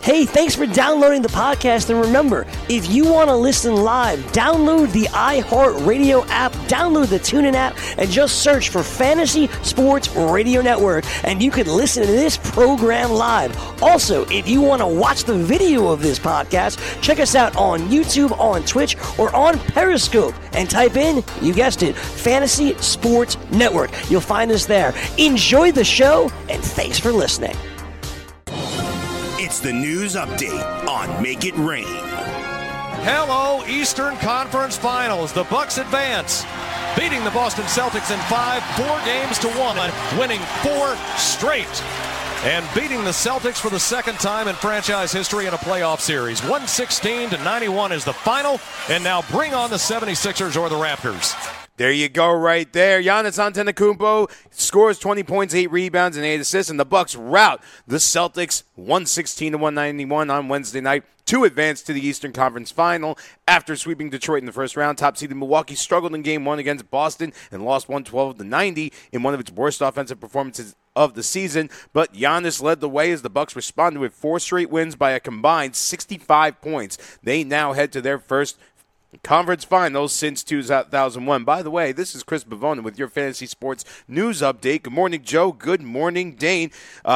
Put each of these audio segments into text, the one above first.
Hey, thanks for downloading the podcast, and remember, if you want to listen live, download the iHeartRadio app, download the TuneIn app, and just search for Fantasy Sports Radio Network, and you can listen to this program live. Also, if you want to watch the video of this podcast, check us out on YouTube, on Twitch, or on Periscope, and type in, you guessed it, Fantasy Sports Network. You'll find us there. Enjoy the show, and thanks for listening. It's the news update on Make It Rain. Hello, Eastern Conference Finals. The Bucks advance, beating the Boston Celtics in 5, 4-1, winning 4 straight, and beating the Celtics for the second time in franchise history in a playoff series. 116-91 is the final, and now bring on the 76ers or the Raptors. There you go right there. Giannis Antetokounmpo scores 20 points, 8 rebounds, and 8 assists, and the Bucks rout the Celtics 116-191 on Wednesday night to advance to the Eastern Conference Final after sweeping Detroit in the first round. Top-seeded Milwaukee struggled in Game 1 against Boston and lost 112-90 in one of its worst offensive performances of the season, but Giannis led the way as the Bucks responded with 4 straight wins by a combined 65 points. They now head to their first conference finals since 2001. By the way, this is Chris Bavona with your Fantasy Sports News Update. Good morning, Joe. Good morning, Dane.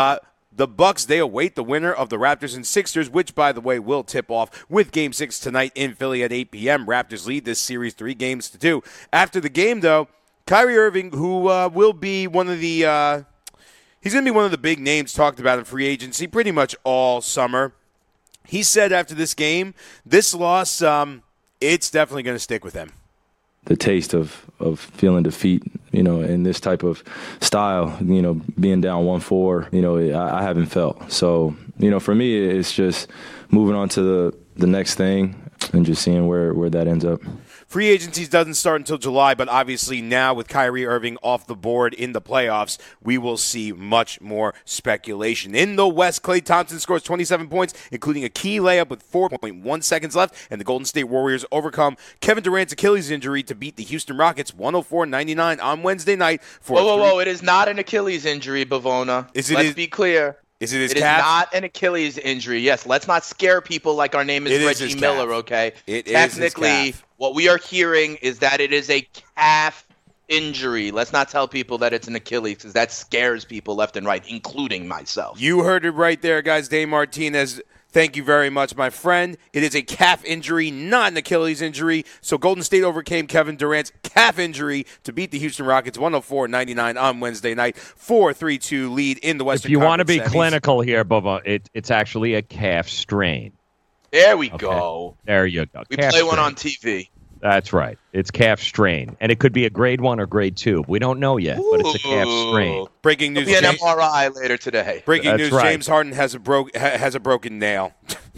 The Bucks, they await the winner of the Raptors and Sixers, which, by the way, will tip off with Game 6 tonight in Philly at 8 p.m. Raptors lead this series 3-2. After the game, though, Kyrie Irving, who will be one of the he's going to be one of the big names talked about in free agency pretty much all summer. He said after this game, this loss, it's definitely going to stick with him. The taste of feeling defeat, in this type of style, being down 1-4, I haven't felt. So, for me, it's just moving on to the next thing and just seeing where that ends up. Free agency doesn't start until July, but obviously now with Kyrie Irving off the board in the playoffs, we will see much more speculation. In the West, Klay Thompson scores 27 points, including a key layup with 4.1 seconds left, and the Golden State Warriors overcome Kevin Durant's Achilles injury to beat the Houston Rockets 104-99 on Wednesday night. Whoa, it is not an Achilles injury, Bavona. Let's be clear. Is it his calf? It is not an Achilles injury. Yes, let's not scare people like our name is Reggie Miller, okay? Technically, what we are hearing is that it is a calf injury. Let's not tell people that it's an Achilles because that scares people left and right, including myself. You heard it right there, guys. Dave Martinez, thank you very much, my friend. It is a calf injury, not an Achilles injury. So Golden State overcame Kevin Durant's calf injury to beat the Houston Rockets 104-99 on Wednesday night. 4-3-2 lead in the Western Conference. If you want to be semis. clinical here, Bubba, it's actually a calf strain. There we go. There you go. We calf play strain. one on TV. That's right. It's calf strain. And it could be a grade 1 or grade 2. We don't know yet, but it's a calf strain. Breaking news. It'll be an MRI later today. Breaking news, right. James Harden has a broken nail.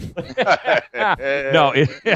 No,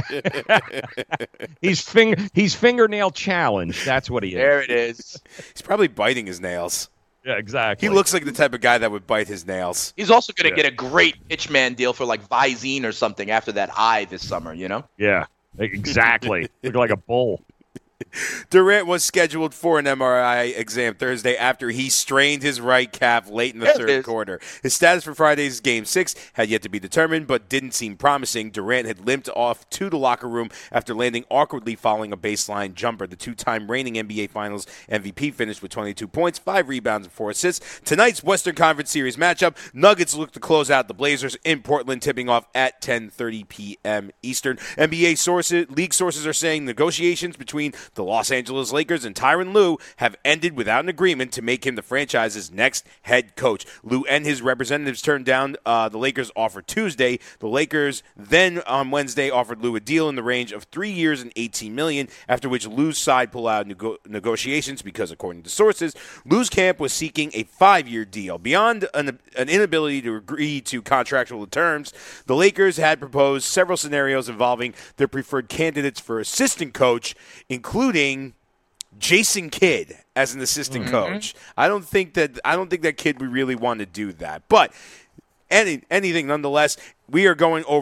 he's fingernail challenged. That's what he is. There it is. He's probably biting his nails. Yeah, exactly. He looks like the type of guy that would bite his nails. He's also going to get a great pitchman deal for like Visine or something after that eye this summer, Yeah, exactly. Look like a bull. Durant was scheduled for an MRI exam Thursday after he strained his right calf late in the third quarter. His status for Friday's Game 6 had yet to be determined, but didn't seem promising. Durant had limped off to the locker room after landing awkwardly following a baseline jumper. The two-time reigning NBA Finals MVP finished with 22 points, 5 rebounds, and 4 assists. Tonight's Western Conference Series matchup, Nuggets look to close out the Blazers in Portland, tipping off at 10:30 p.m. Eastern. NBA league sources are saying negotiations between the Los Angeles Lakers and Tyronn Lue have ended without an agreement to make him the franchise's next head coach. Lue and his representatives turned down the Lakers' offer Tuesday. The Lakers then on Wednesday offered Lue a deal in the range of 3 years and $18 million, after which Lue's side pulled out negotiations because, according to sources, Lue's camp was seeking a 5-year deal. Beyond an inability to agree to contractual terms, the Lakers had proposed several scenarios involving their preferred candidates for assistant coach, including Jason Kidd as an assistant coach. I don't think that Kidd would really want to do that. But anything nonetheless, we are going over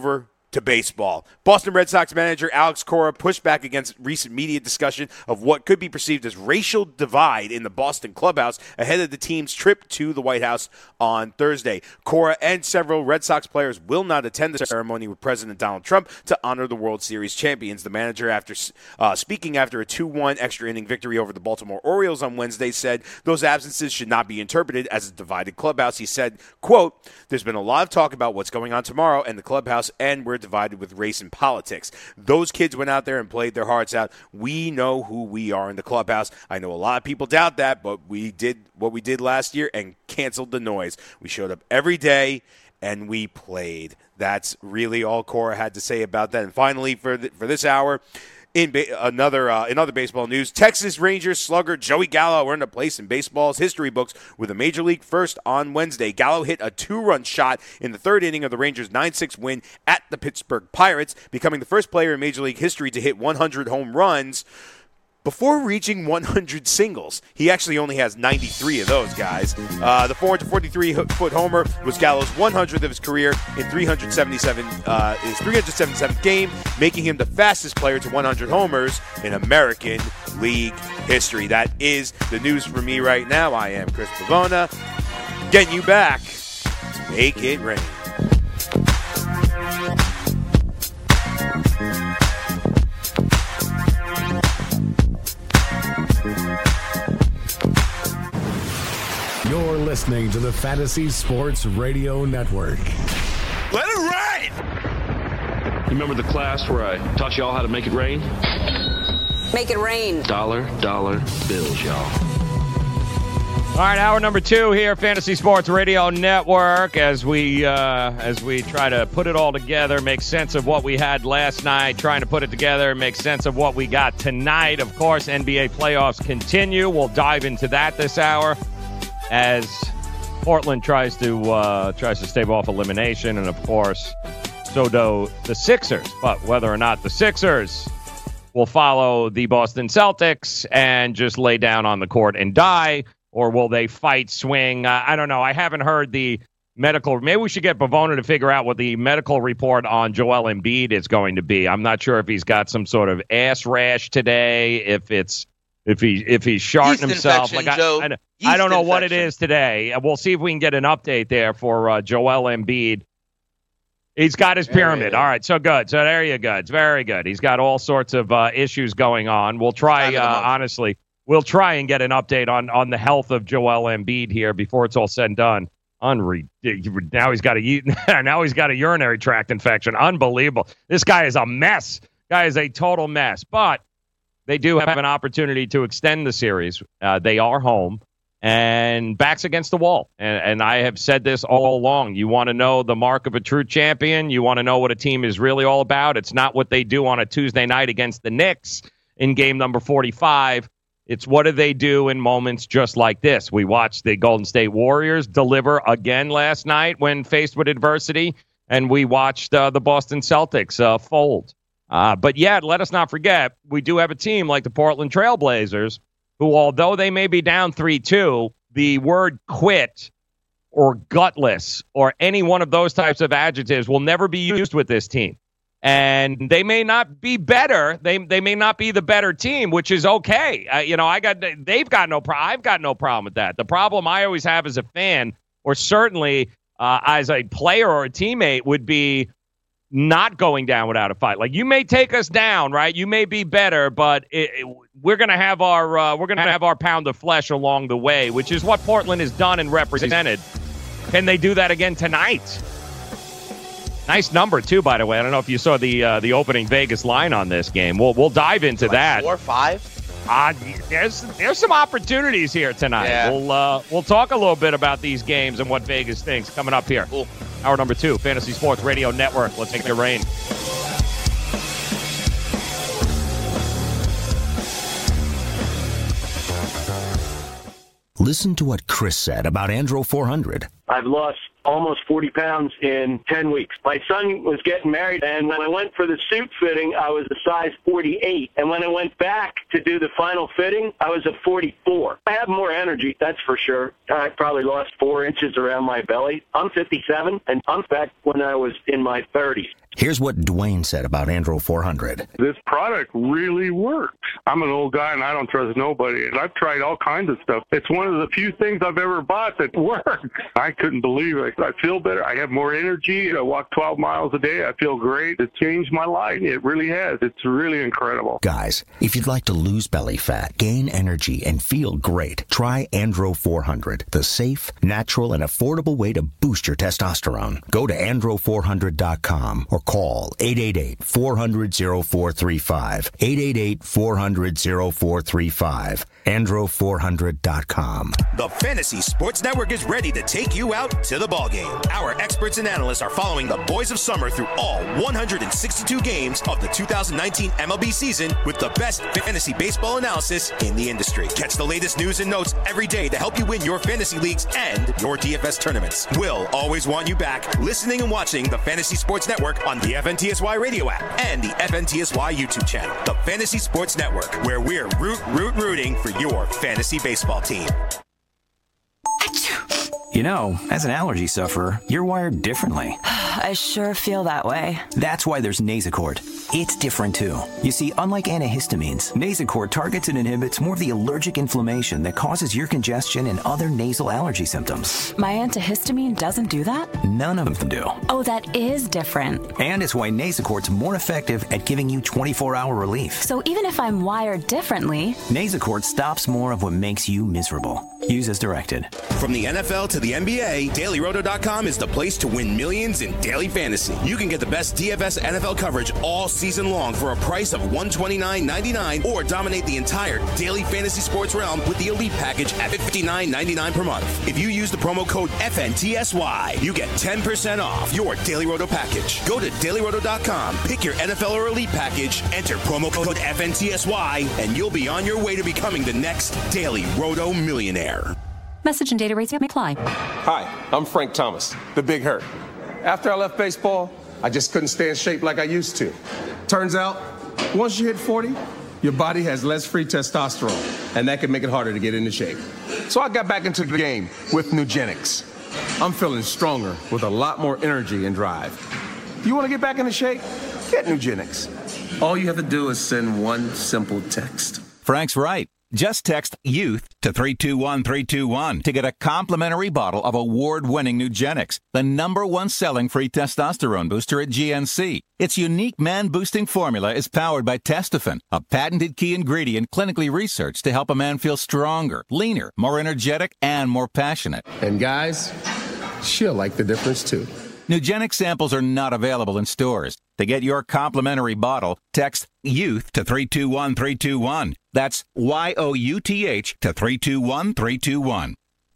To baseball. Boston Red Sox manager Alex Cora pushed back against recent media discussion of what could be perceived as racial divide in the Boston clubhouse ahead of the team's trip to the White House on Thursday. Cora and several Red Sox players will not attend the ceremony with President Donald Trump to honor the World Series champions. The manager, after speaking after a 2-1 extra inning victory over the Baltimore Orioles on Wednesday, said those absences should not be interpreted as a divided clubhouse. He said, quote, "There's been a lot of talk about what's going on tomorrow in the clubhouse, and we're divided with race and politics. Those kids went out there and played their hearts out. We know who we are in the clubhouse. I know a lot of people doubt that, but we did what we did last year and canceled the noise. We showed up every day and we played." That's really all Cora had to say about that. And finally, for this hour, in other baseball news, Texas Rangers slugger Joey Gallo earned a place in baseball's history books with a major league first on Wednesday. Gallo hit a 2-run shot in the third inning of the Rangers' 9-6 win at the Pittsburgh Pirates, becoming the first player in Major League history to hit 100 home runs before reaching 100 singles. He actually only has 93 of those, guys. The 443-foot homer was Gallo's 100th of his career in his 377th game, making him the fastest player to 100 homers in American League history. That is the news for me right now. I am Chris Pavona, getting you back to Make It Rain. You're listening to the Fantasy Sports Radio Network. Let it rain! You remember the class where I taught y'all how to make it rain? Make it rain. Dollar bills, y'all. All right, hour number 2 here, Fantasy Sports Radio Network, as we try to put it all together, make sense of what we had last night, trying to put it together, make sense of what we got tonight. Of course, NBA playoffs continue. We'll dive into that this hour as Portland tries to stave off elimination, and of course, so do the Sixers. But whether or not the Sixers will follow the Boston Celtics and just lay down on the court and die, or will they fight, swing? I don't know. I haven't heard the medical. Maybe we should get Pavona to figure out what the medical report on Joel Embiid is going to be. I'm not sure if he's got some sort of ass rash today, if he's sharting himself. Like I don't know what it is today. We'll see if we can get an update there for Joel Embiid. He's got his pyramid. All right, so good. So there you go. It's very good. He's got all sorts of issues going on. We'll try, honestly, we'll try and get an update on the health of Joel Embiid here before it's all said and done. Now he's got a urinary tract infection. Unbelievable. This guy is a mess. Guy is a total mess. But they do have an opportunity to extend the series. They are home, and backs against the wall. And I have said this all along. You want to know the mark of a true champion? You want to know what a team is really all about? It's not what they do on a Tuesday night against the Knicks in game number 45. It's what do they do in moments just like this. We watched the Golden State Warriors deliver again last night when faced with adversity, and we watched the Boston Celtics fold. But yet, let us not forget, we do have a team like the Portland Trailblazers who, although they may be down 3-2, the word quit or gutless or any one of those types of adjectives will never be used with this team. And they may not be better. They may not be the better team, which is okay. They've got no problem. I've got no problem with that. The problem I always have as a fan, or certainly as a player or a teammate, would be not going down without a fight. Like, you may take us down, right? You may be better, but we're gonna have our pound of flesh along the way, which is what Portland has done and represented. Can they do that again tonight? Nice number too, by the way. I don't know if you saw the opening Vegas line on this game. We'll dive into that. 4 or 5. There's some opportunities here tonight. Yeah. We'll talk a little bit about these games and what Vegas thinks coming up here. Cool. Hour number 2, Fantasy Sports Radio Network. Let's take the rain. Listen to what Chris said about Andro 400. I've lost almost 40 pounds in 10 weeks. My son was getting married, and when I went for the suit fitting, I was a size 48. And when I went back to do the final fitting, I was a 44. I have more energy, that's for sure. I probably lost 4 inches around my belly. I'm 57, and I'm back when I was in my 30s. Here's what Dwayne said about Andro 400. This product really works. I'm an old guy and I don't trust nobody. And I've tried all kinds of stuff. It's one of the few things I've ever bought that works. I couldn't believe it. I feel better. I have more energy. I walk 12 miles a day. I feel great. It changed my life. It really has. It's really incredible. Guys, if you'd like to lose belly fat, gain energy, and feel great, try Andro 400, the safe, natural, and affordable way to boost your testosterone. Go to andro400.com or call 888-400-0435. 888-400-0435. andro400.com. The Fantasy Sports Network is ready to take you out to the ballgame. Our experts and analysts are following the Boys of Summer through all 162 games of the 2019 MLB season with the best fantasy baseball analysis in the industry. Catch the latest news and notes every day to help you win your fantasy leagues and your DFS tournaments. We'll always want you back listening and watching the Fantasy Sports Network on the FNTSY radio app and the FNTSY YouTube channel. The Fantasy Sports Network, where we're rooting for your fantasy baseball team. You know, as an allergy sufferer, you're wired differently. I sure feel that way. That's why there's Nasacort. It's different, too. You see, unlike antihistamines, Nasacort targets and inhibits more of the allergic inflammation that causes ear congestion and other nasal allergy symptoms. My antihistamine doesn't do that? None of them do. Oh, that is different. And it's why Nasacort's more effective at giving you 24-hour relief. So even if I'm wired differently, Nasacort stops more of what makes you miserable. Use as directed. From the NFL to the NBA, DailyRoto.com is the place to win millions in daily fantasy. You can get the best DFS NFL coverage all season long for a price of $129.99 or dominate the entire daily fantasy sports realm with the Elite Package at $59.99 per month. If you use the promo code FNTSY, you get 10% off your Daily Roto package. Go to DailyRoto.com, pick your NFL or Elite Package, enter promo code FNTSY, and you'll be on your way to becoming the next Daily Roto millionaire. Message and data rates may apply. Hi, I'm Frank Thomas, the Big Hurt. After I left baseball, I just couldn't stay in shape like I used to. Turns out, once you hit 40, your body has less free testosterone, and that can make it harder to get into shape. So I got back into the game with Nugenix. I'm feeling stronger with a lot more energy and drive. You want to get back into shape? Get Nugenix. All you have to do is send one simple text. Frank's right. Just text YOUTH to 321321 to get a complimentary bottle of award-winning Nugenix, the #1 selling free testosterone booster at GNC. Its unique man-boosting formula is powered by Testofen, a patented key ingredient clinically researched to help a man feel stronger, leaner, more energetic, and more passionate. And guys, she'll like the difference too. Nugenix samples are not available in stores. To get your complimentary bottle, text YOUTH to 321321. That's YOUTH to 321321.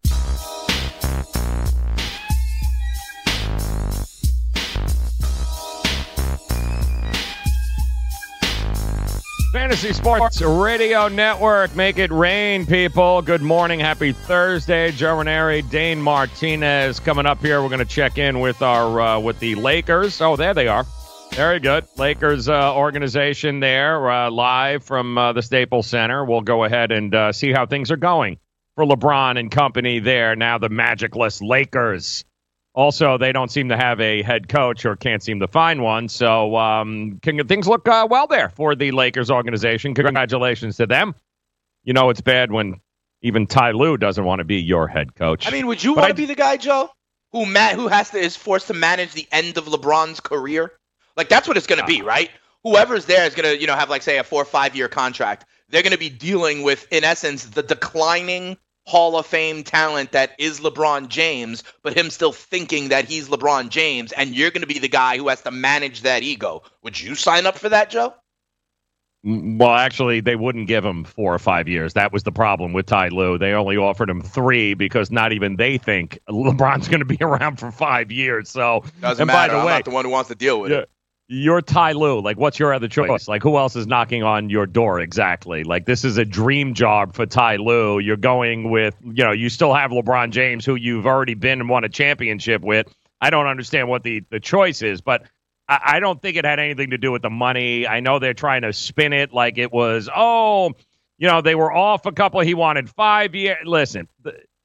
Fantasy Sports Radio Network. Make it rain, people. Good morning. Happy Thursday. Joe Ranieri, Dane Martinez coming up here. We're going to check in with our with the Lakers. Oh, there they are. Very good. Lakers organization there, live from the Staples Center. We'll go ahead and see how things are going for LeBron and company there. Now the magicless Lakers. Also, they don't seem to have a head coach or can't seem to find one. So things look well there for the Lakers organization. Congratulations to them. You know it's bad when even Ty Lue doesn't want to be your head coach. I mean, would you want to be the guy, Joe, who is forced to manage the end of LeBron's career? Like, that's what it's going to be, right? Whoever's there is going to, have, like, say, a 4 or 5 year contract. They're going to be dealing with, in essence, the declining Hall of Fame talent that is LeBron James, but him still thinking that he's LeBron James, and you're going to be the guy who has to manage that ego. Would you sign up for that, Joe? Well, actually, they wouldn't give him 4 or 5 years. That was the problem with Ty Lue. They only offered him 3 because not even they think LeBron's going to be around for 5 years. So, doesn't matter. By the way, I'm not the one who wants to deal with it. You're Ty Lue. Like, what's your other choice? Like, who else is knocking on your door exactly? Like, this is a dream job for Ty Lue. You're going with, you still have LeBron James, who you've already been and won a championship with. I don't understand what the choice is, but I don't think it had anything to do with the money. I know they're trying to spin it like it was, they were off a couple. He wanted 5 years. Listen,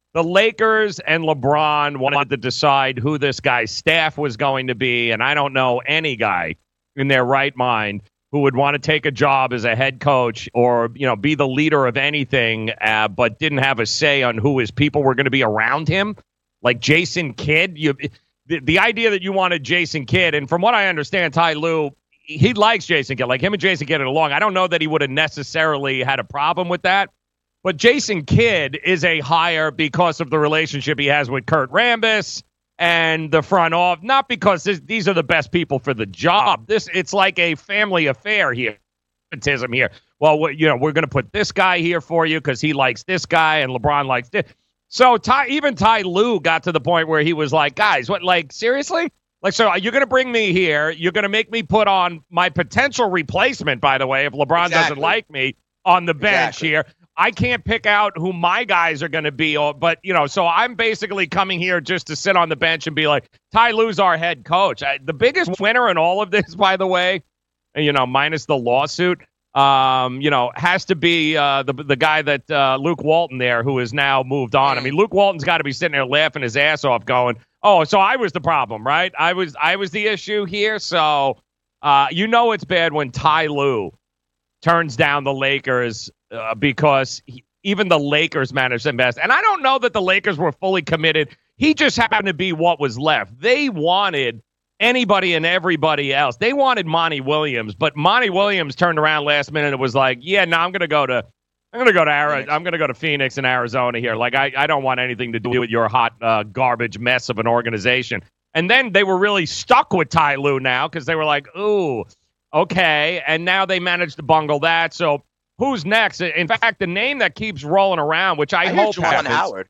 the Lakers and LeBron wanted to decide who this guy's staff was going to be, and I don't know any guy in their right mind who would want to take a job as a head coach or, be the leader of anything, but didn't have a say on who his people were going to be around him. Like Jason Kidd. The idea that you wanted Jason Kidd, and from what I understand, Ty Lue, he likes Jason Kidd. Like him and Jason Kidd get along. I don't know that he would have necessarily had a problem with that. But Jason Kidd is a hire because of the relationship he has with Kurt Rambis and the front office, not because these are the best people for the job. It's like a family affair here. Well, we're going to put this guy here for you because he likes this guy and LeBron likes this. So even Ty Lue got to the point where he was like, guys, what? Like seriously? Like, so you're going to bring me here? You're going to make me put on my potential replacement, by the way, if LeBron doesn't like me on the bench here. I can't pick out who my guys are going to be, but, so I'm basically coming here just to sit on the bench and be like, Ty Lue's our head coach. The biggest winner in all of this, by the way, minus the lawsuit, has to be the guy that Luke Walton there, who has now moved on. I mean, Luke Walton's got to be sitting there laughing his ass off going, oh, so I was the problem, right? I was the issue here. So, it's bad when Ty Lue turns down the Lakers because even the Lakers managed them best. And I don't know that the Lakers were fully committed. He just happened to be what was left. They wanted anybody and everybody else. They wanted Monty Williams, but Monty Williams turned around last minute and was like, yeah, no, I'm going to go to Phoenix and Arizona here. Like, I don't want anything to do with your hot garbage mess of an organization. And then they were really stuck with Ty Lue now because they were like, ooh, okay. And now they managed to bungle that. So who's next? In fact, the name that keeps rolling around, which I hope happens. Howard.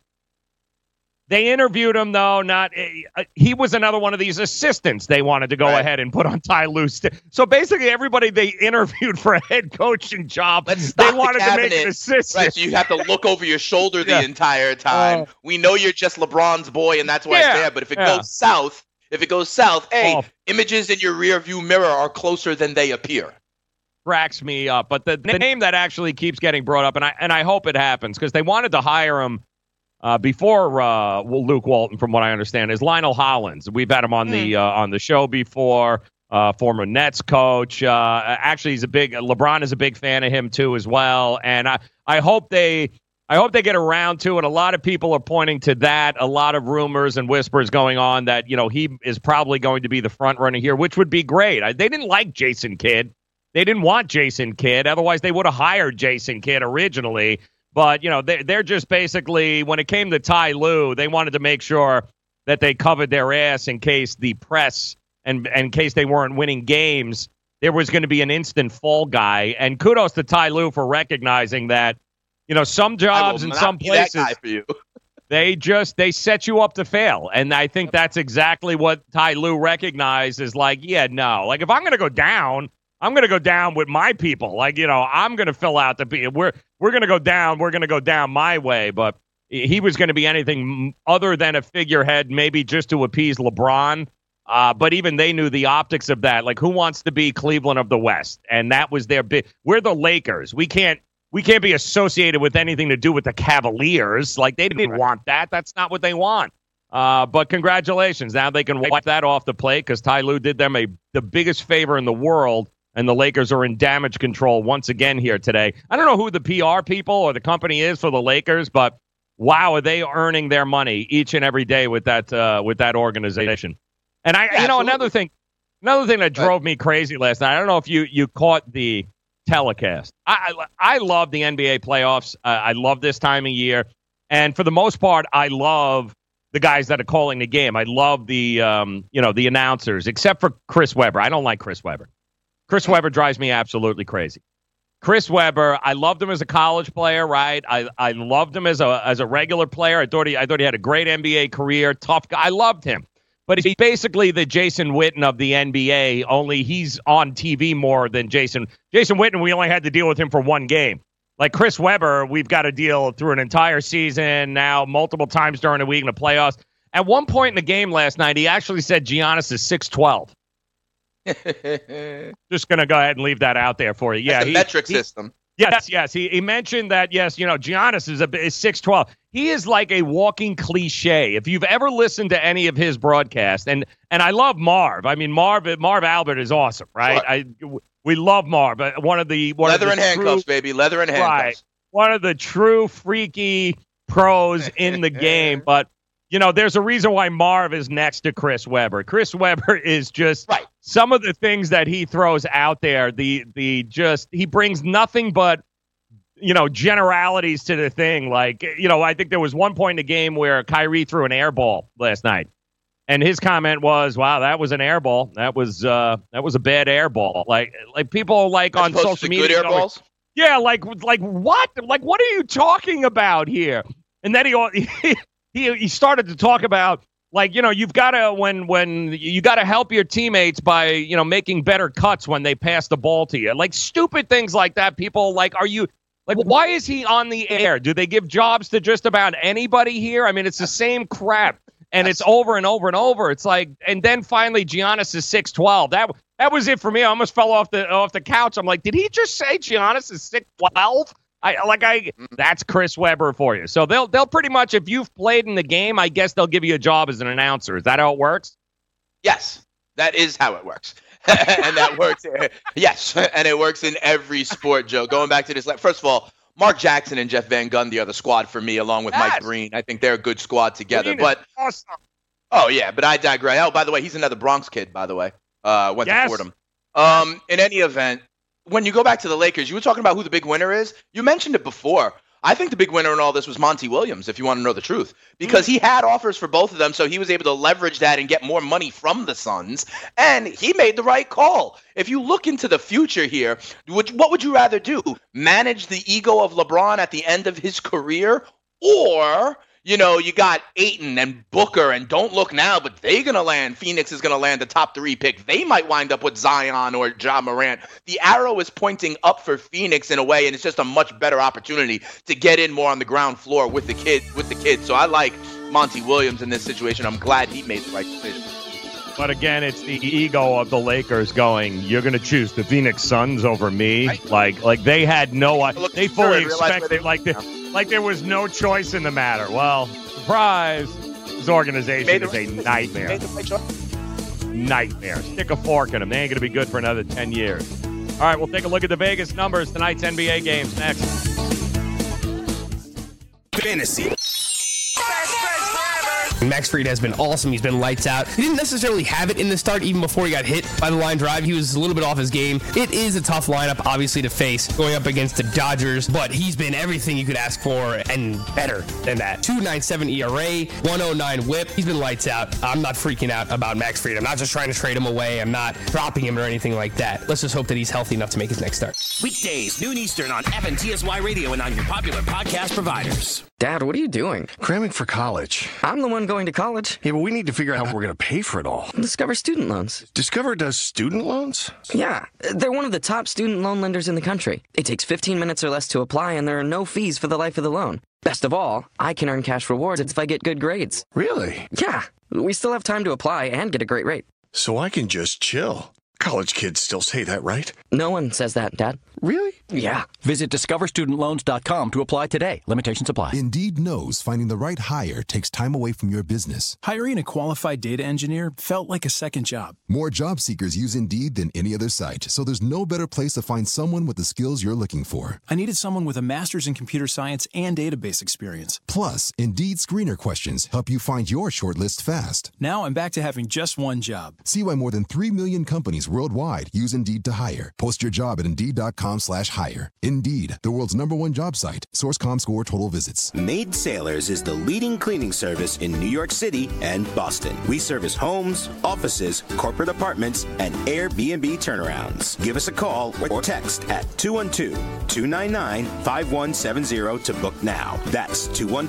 They interviewed him, though. He was another one of these assistants they wanted to go ahead and put on Ty Lue. So basically, everybody they interviewed for a head coaching job, they wanted to make an assistant. Right, so you have to look over your shoulder the entire time. We know you're just LeBron's boy, and that's why it's there. But if it goes south, images in your rearview mirror are closer than they appear. Cracks me up. But the name that actually keeps getting brought up, and I hope it happens, because they wanted to hire him before Luke Walton, from what I understand, is Lionel Hollins. We've had him on the show before. Former Nets coach. Actually, LeBron is a big fan of him too as well. And I hope they get around to it. A lot of people are pointing to that. A lot of rumors and whispers going on that he is probably going to be the front runner here, which would be great. They didn't like Jason Kidd. They didn't want Jason Kidd. Otherwise, they would have hired Jason Kidd originally. But, they're just basically, when it came to Ty Lue, they wanted to make sure that they covered their ass in case the press and in case they weren't winning games, there was going to be an instant fall guy. And kudos to Ty Lue for recognizing that, some jobs in some places, that guy for you. they set you up to fail. And I think that's exactly what Ty Lue recognized is like, if I'm going to go down, I'm going to go down with my people. Like, I'm going to fill out we're going to go down. We're going to go down my way. But he was going to be anything other than a figurehead, maybe just to appease LeBron. But even they knew the optics of that. Like, who wants to be Cleveland of the West? And that was their big. We're the Lakers. We can't be associated with anything to do with the Cavaliers. Like, they didn't want that. That's not what they want. But congratulations. Now they can wipe that off the plate because Ty Lue did them the biggest favor in the world. And the Lakers are in damage control once again here today. I don't know who the PR people or the company is for the Lakers, but wow, are they earning their money each and every day with that organization? And another thing that drove me crazy last night. I don't know if you caught the telecast. I love the NBA playoffs. I love this time of year, and for the most part, I love the guys that are calling the game. I love the the announcers, except for Chris Webber. I don't like Chris Webber. Chris Webber drives me absolutely crazy. Chris Webber, I loved him as a college player, right? I loved him as a regular player. I thought he had a great NBA career, tough guy. I loved him. But he's basically the Jason Witten of the NBA, only he's on TV more than Jason. Jason Witten, we only had to deal with him for one game. Like Chris Webber, we've got to deal through an entire season now, multiple times during the week in the playoffs. At one point in the game last night, he actually said Giannis is 6'12". Just going to go ahead and leave that out there for you. Yeah, metric system. Yes. He mentioned that, yes, Giannis is 6'12". He is like a walking cliche. If you've ever listened to any of his broadcasts, and I love Marv. I mean, Marv Albert is awesome, right? Sure. We love Marv. One of the leather and handcuffs, baby. Leather and handcuffs. Right. One of the true freaky pros in the game. But, there's a reason why Marv is next to Chris Webber. Chris Webber is just some of the things that he throws out there. He brings nothing but, generalities to the thing. Like, I think there was one point in the game where Kyrie threw an air ball last night. And his comment was, "Wow, that was an air ball. That was a bad air ball." Like people on social media. Good air balls? Yeah, like what? Like what are you talking about here? And then he started to talk about you've got to when you got to help your teammates by making better cuts when they pass the ball to you. Like stupid things like that. People are you? Like, why is he on the air? Do they give jobs to just about anybody here? I mean, it's the same crap. And it's over and over and over. It's like, and then finally, Giannis is 6'12". That was it for me. I almost fell off the couch. I'm like, did he just say Giannis is 6'12"? That's Chris Webber for you. So they'll pretty much, if you've played in the game, I guess they'll give you a job as an announcer. Is that how it works? Yes, that is how it works. And that works. Yes, and it works in every sport, Joe. Going back to this, first of all, Mark Jackson and Jeff Van Gundy are the squad for me, along with Mike Breen. I think they're a good squad together. But awesome. Oh yeah, but I digress. Oh, by the way, he's another Bronx kid. By the way, went to Fordham. In any event, when you go back to the Lakers, you were talking about who the big winner is. You mentioned it before. I think the big winner in all this was Monty Williams, if you want to know the truth, because he had offers for both of them, so he was able to leverage that and get more money from the Suns, and he made the right call. If you look into the future here, what would you rather do? Manage the ego of LeBron at the end of his career, or you got Ayton and Booker, and don't look now, but they're going to land. Phoenix is going to land the top 3 pick. They might wind up with Zion or Ja Morant. The arrow is pointing up for Phoenix in a way, and it's just a much better opportunity to get in more on the ground floor with the kids. So I like Monty Williams in this situation. I'm glad he made the right decision. But again, it's the ego of the Lakers going, you're going to choose the Phoenix Suns over me? Right. Like they had they fully expected, like there was no choice in the matter. Well, surprise, this organization is a nightmare. Nightmare. Stick a fork in them. They ain't going to be good for another 10 years. All right, we'll take a look at the Vegas numbers. Tonight's NBA games next. Fantasy. Max Fried has been awesome. He's been lights out. He didn't necessarily have it in the start even before he got hit by the line drive. He was a little bit off his game. It is a tough lineup, obviously, to face going up against the Dodgers, but he's been everything you could ask for and better than that. 2.97 ERA, 109 whip. He's been lights out. I'm not freaking out about Max Fried. I'm not just trying to trade him away. I'm not dropping him or anything like that. Let's just hope that he's healthy enough to make his next start. Weekdays, noon Eastern on FNTSY Radio and on your popular podcast providers. Dad, what are you doing? Cramming for college. I'm the one going to college. Yeah, but we need to figure out how we're going to pay for it all. Discover Student Loans. Discover does student loans? Yeah, they're one of the top student loan lenders in the country. It takes 15 minutes or less to apply, and there are no fees for the life of the loan. Best of all, I can earn cash rewards if I get good grades. Really? Yeah, we still have time to apply and get a great rate. So I can just chill. College kids still say that, right? No one says that, Dad. Really? Yeah. Visit discoverstudentloans.com to apply today. Limitations apply. Indeed knows finding the right hire takes time away from your business. Hiring a qualified data engineer felt like a second job. More job seekers use Indeed than any other site, so there's no better place to find someone with the skills you're looking for. I needed someone with a master's in computer science and database experience. Plus, Indeed screener questions help you find your shortlist fast. Now I'm back to having just one job. See why more than 3 million companies worldwide use Indeed to hire. Post your job at Indeed.com/hire. Indeed, the world's #1 job site. Source.com/score total visits. Maid Sailors is the leading cleaning service in New York City and Boston. We service homes, offices, corporate apartments, and Airbnb turnarounds. Give us a call or text at 212-299-5170 to book now. That's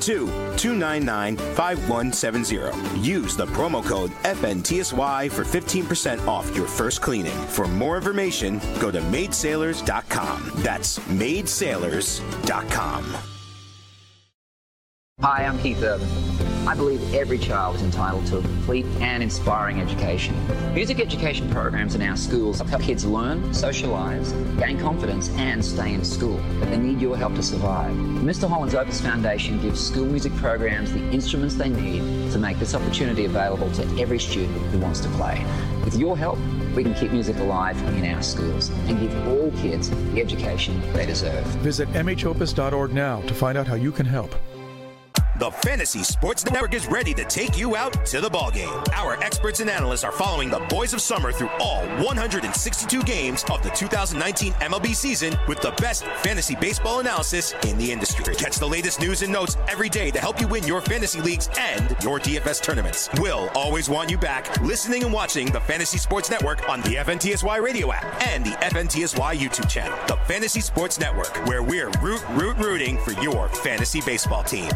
212-299-5170. Use the promo code FNTSY for 15% off your first cleaning. For more information, go to maidsailors.com. That's maidsailors.com. Hi, I'm Keith Urban. I believe every child is entitled to a complete and inspiring education. Music education programs in our schools help kids learn, socialise, gain confidence and stay in school. But they need your help to survive. Mr. Holland's Opus Foundation gives school music programs the instruments they need to make this opportunity available to every student who wants to play. With your help, we can keep music alive in our schools and give all kids the education they deserve. Visit mhopus.org now to find out how you can help. The Fantasy Sports Network is ready to take you out to the ballgame. Our experts and analysts are following the boys of summer through all 162 games of the 2019 MLB season with the best fantasy baseball analysis in the industry. Catch the latest news and notes every day to help you win your fantasy leagues and your DFS tournaments. We'll always want you back listening and watching the Fantasy Sports Network on the FNTSY radio app and the FNTSY YouTube channel. The Fantasy Sports Network, where we're rooting for your fantasy baseball team.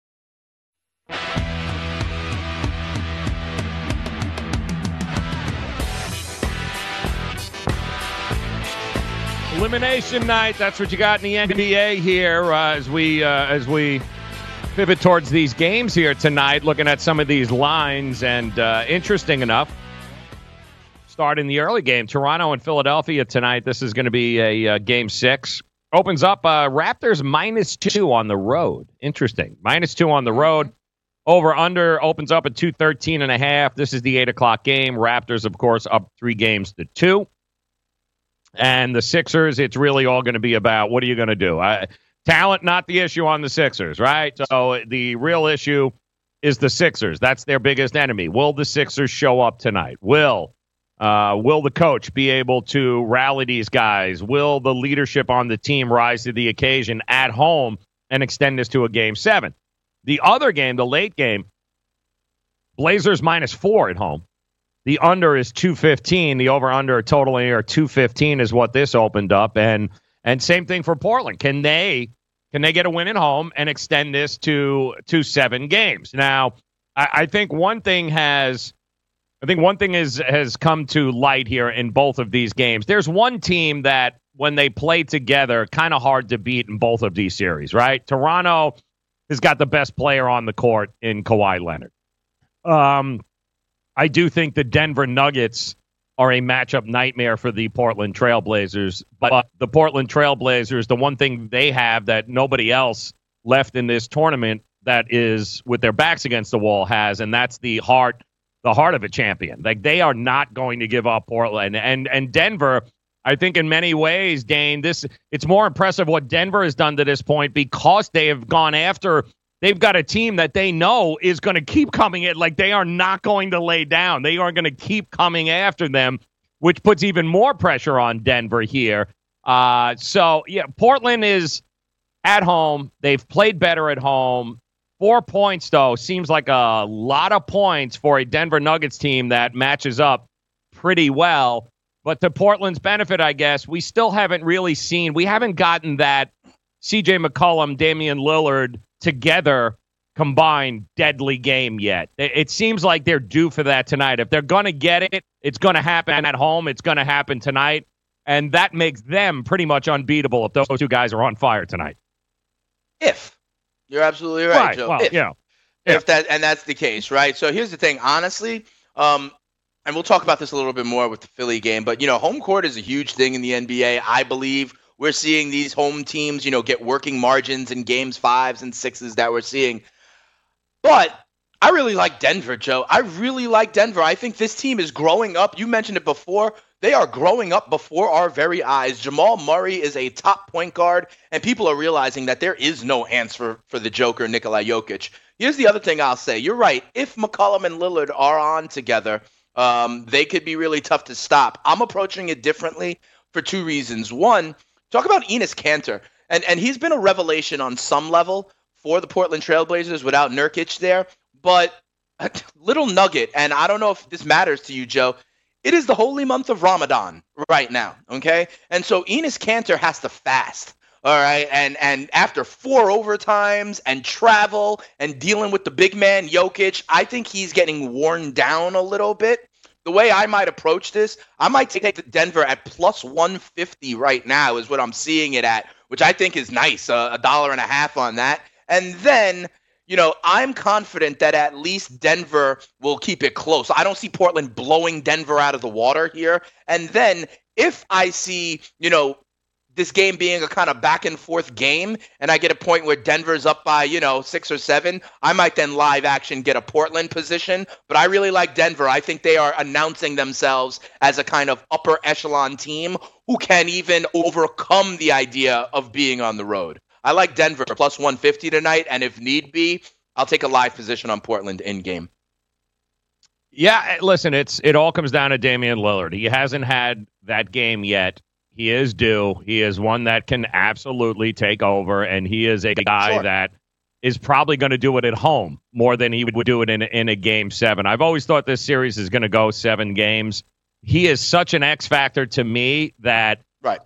Elimination night. That's what you got in the NBA here as we pivot towards these games here tonight, looking at some of these lines. And interesting enough, starting the early game, Toronto and Philadelphia tonight. This is going to be a Game 6. Opens up Raptors -2 on the road. Interesting. -2 on the road. Over-under opens up at 213.5. This is the 8 o'clock game. Raptors, of course, up 3 games to 2. And the Sixers, it's really all going to be about what are you going to do? Talent, not the issue on the Sixers, right? So the real issue is the Sixers. That's their biggest enemy. Will the Sixers show up tonight? Will the coach be able to rally these guys? Will the leadership on the team rise to the occasion at home and extend this to a Game 7? The other game, the late game, Blazers -4 at home. The under is 215. The over-under total here 215 is what this opened up. And same thing for Portland. Can they get a win at home and extend this to 7 games? Now, I think one thing has come to light here in both of these games. There's one team that when they play together, kind of hard to beat in both of these series, right? Toronto has got the best player on the court in Kawhi Leonard. I do think the Denver Nuggets are a matchup nightmare for the Portland Trailblazers. But the Portland Trailblazers, the one thing they have that nobody else left in this tournament that is with their backs against the wall has, and that's the heart of a champion. Like, they are not going to give up Portland. And Denver, I think in many ways, Dane, it's more impressive what Denver has done to this point because they have gone after. They've got a team that they know is going to keep coming in. Like, they are not going to lay down. They are going to keep coming after them, which puts even more pressure on Denver here. Portland is at home. They've played better at home. 4 points, though, seems like a lot of points for a Denver Nuggets team that matches up pretty well. But to Portland's benefit, I guess, we still haven't really seen, we haven't gotten that CJ McCollum, Damian Lillard together combined deadly game yet. It seems like they're due for that tonight. If they're going to get it, it's going to happen at home. It's going to happen tonight. And that makes them pretty much unbeatable if those two guys are on fire tonight. If. You're absolutely right, Joe. Well, if that's the case, right? So here's the thing, honestly, and we'll talk about this a little bit more with the Philly game, but, home court is a huge thing in the NBA. I believe we're seeing these home teams, get working margins in games 5s and 6s that we're seeing. But I really like Denver, Joe. I really like Denver. I think this team is growing up. You mentioned it before. They are growing up before our very eyes. Jamal Murray is a top point guard, and people are realizing that there is no answer for the Joker, Nikola Jokic. Here's the other thing I'll say. You're right. If McCollum and Lillard are on together, they could be really tough to stop. I'm approaching it differently for 2 reasons. One, talk about Enes Kanter. And he's been a revelation on some level for the Portland Trailblazers without Nurkic there. But a little nugget, and I don't know if this matters to you, Joe. It is the holy month of Ramadan right now, okay? And so Enes Kanter has to fast, all right? And after 4 overtimes and travel and dealing with the big man, Jokic, I think he's getting worn down a little bit. The way I might approach this, I might take the Denver at plus 150 right now is what I'm seeing it at, which I think is nice, $1.50 on that. And then, I'm confident that at least Denver will keep it close. I don't see Portland blowing Denver out of the water here. And then if I see, this game being a kind of back and forth game, and I get a point where Denver's up by, 6 or 7, I might then live action get a Portland position. But I really like Denver. I think they are announcing themselves as a kind of upper echelon team who can even overcome the idea of being on the road. I like Denver plus 150 tonight, and if need be, I'll take a live position on Portland in game. Yeah, listen, it all comes down to Damian Lillard. He hasn't had that game yet. He is due. He is one that can absolutely take over, and he is a guy that is probably going to do it at home more than he would do it in a Game 7. I've always thought this series is going to go 7 games. He is such an X factor to me that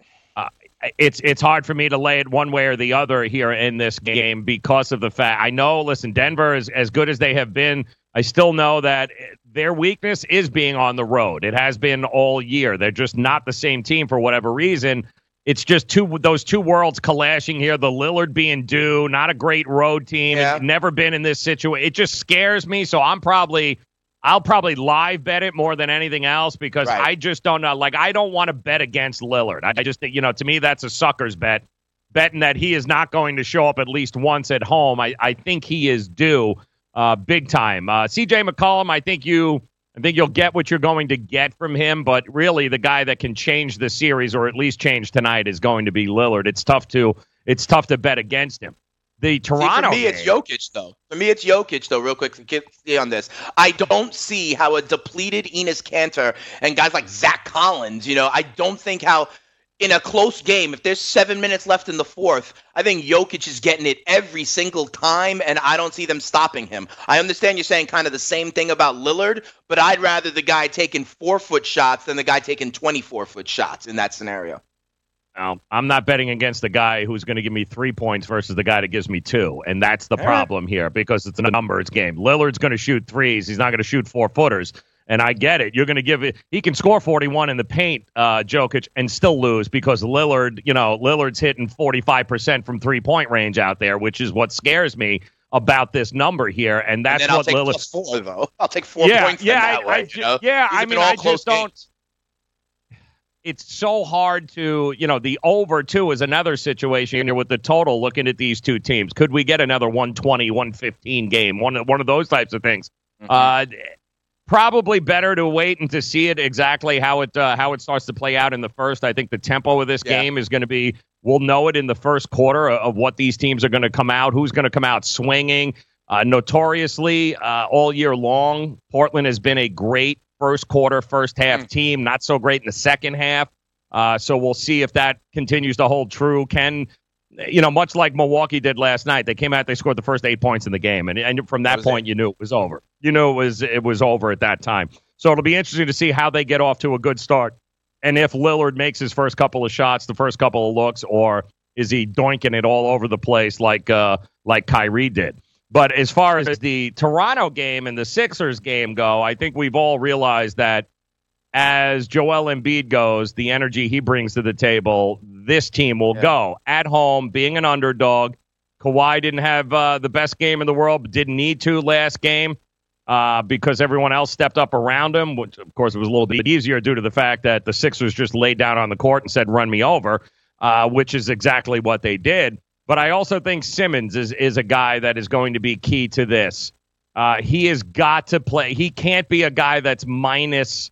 it's hard for me to lay it one way or the other here in this game because of the fact I know, listen, Denver is as good as they have been. I still know that their weakness is being on the road. It has been all year. They're just not the same team for whatever reason. It's just those two worlds clashing here. The Lillard being due, not a great road team. Yeah. Never been in this situation. It just scares me. So I'll probably live bet it more than anything else because I just don't know. Like, I don't want to bet against Lillard. I just think, to me, that's a sucker's bet, betting that he is not going to show up at least once at home. I think he is due big time. CJ McCollum, I think you'll get what you're going to get from him, but really the guy that can change the series or at least change tonight is going to be Lillard. It's tough to bet against him. The Toronto for me, it's Jokic, though. Real quick, to on this. I don't see how a depleted Enes Kanter and guys like Zach Collins, I don't think how in a close game, if there's 7 minutes left in the fourth, I think Jokic is getting it every single time, and I don't see them stopping him. I understand you're saying kind of the same thing about Lillard, but I'd rather the guy taking 4-foot shots than the guy taking 24-foot shots in that scenario. Now, I'm not betting against the guy who's going to give me 3 points versus the guy that gives me 2, and that's the problem here because it's a numbers game. Lillard's going to shoot threes. He's not going to shoot 4-footers, and I get it. You're going to give it. He can score 41 in the paint, Jokic, and still lose because Lillard's hitting 45% from 3-point range out there, which is what scares me about this number here, and that's what Lillard. I'll take +4 though. I'll take 4 points. I just don't. It's so hard to, the over, too, is another situation here with the total looking at these two teams. Could we get another 120, 115 game? One of those types of things. Mm-hmm. Probably better to wait and to see it exactly how it starts to play out in the first. I think the tempo of this game is going to be, we'll know it in the first quarter of what these teams are going to come out, who's going to come out swinging. Notoriously, all year long, Portland has been a great first quarter, first half team, not so great in the second half. So we'll see if that continues to hold true. Much like Milwaukee did last night, they came out, they scored the first 8 points in the game. And from that point, you knew it was over. You knew it was over at that time. So it'll be interesting to see how they get off to a good start. And if Lillard makes his first couple of shots, the first couple of looks, or is he doinking it all over the place like Kyrie did? But as far as the Toronto game and the Sixers game go, I think we've all realized that as Joel Embiid goes, the energy he brings to the table, this team will go. At home, being an underdog. Kawhi didn't have the best game in the world, but didn't need to last game because everyone else stepped up around him, which, of course, it was a little bit easier due to the fact that the Sixers just laid down on the court and said, run me over, which is exactly what they did. But I also think Simmons is a guy that is going to be key to this. He has got to play. He can't be a guy that's minus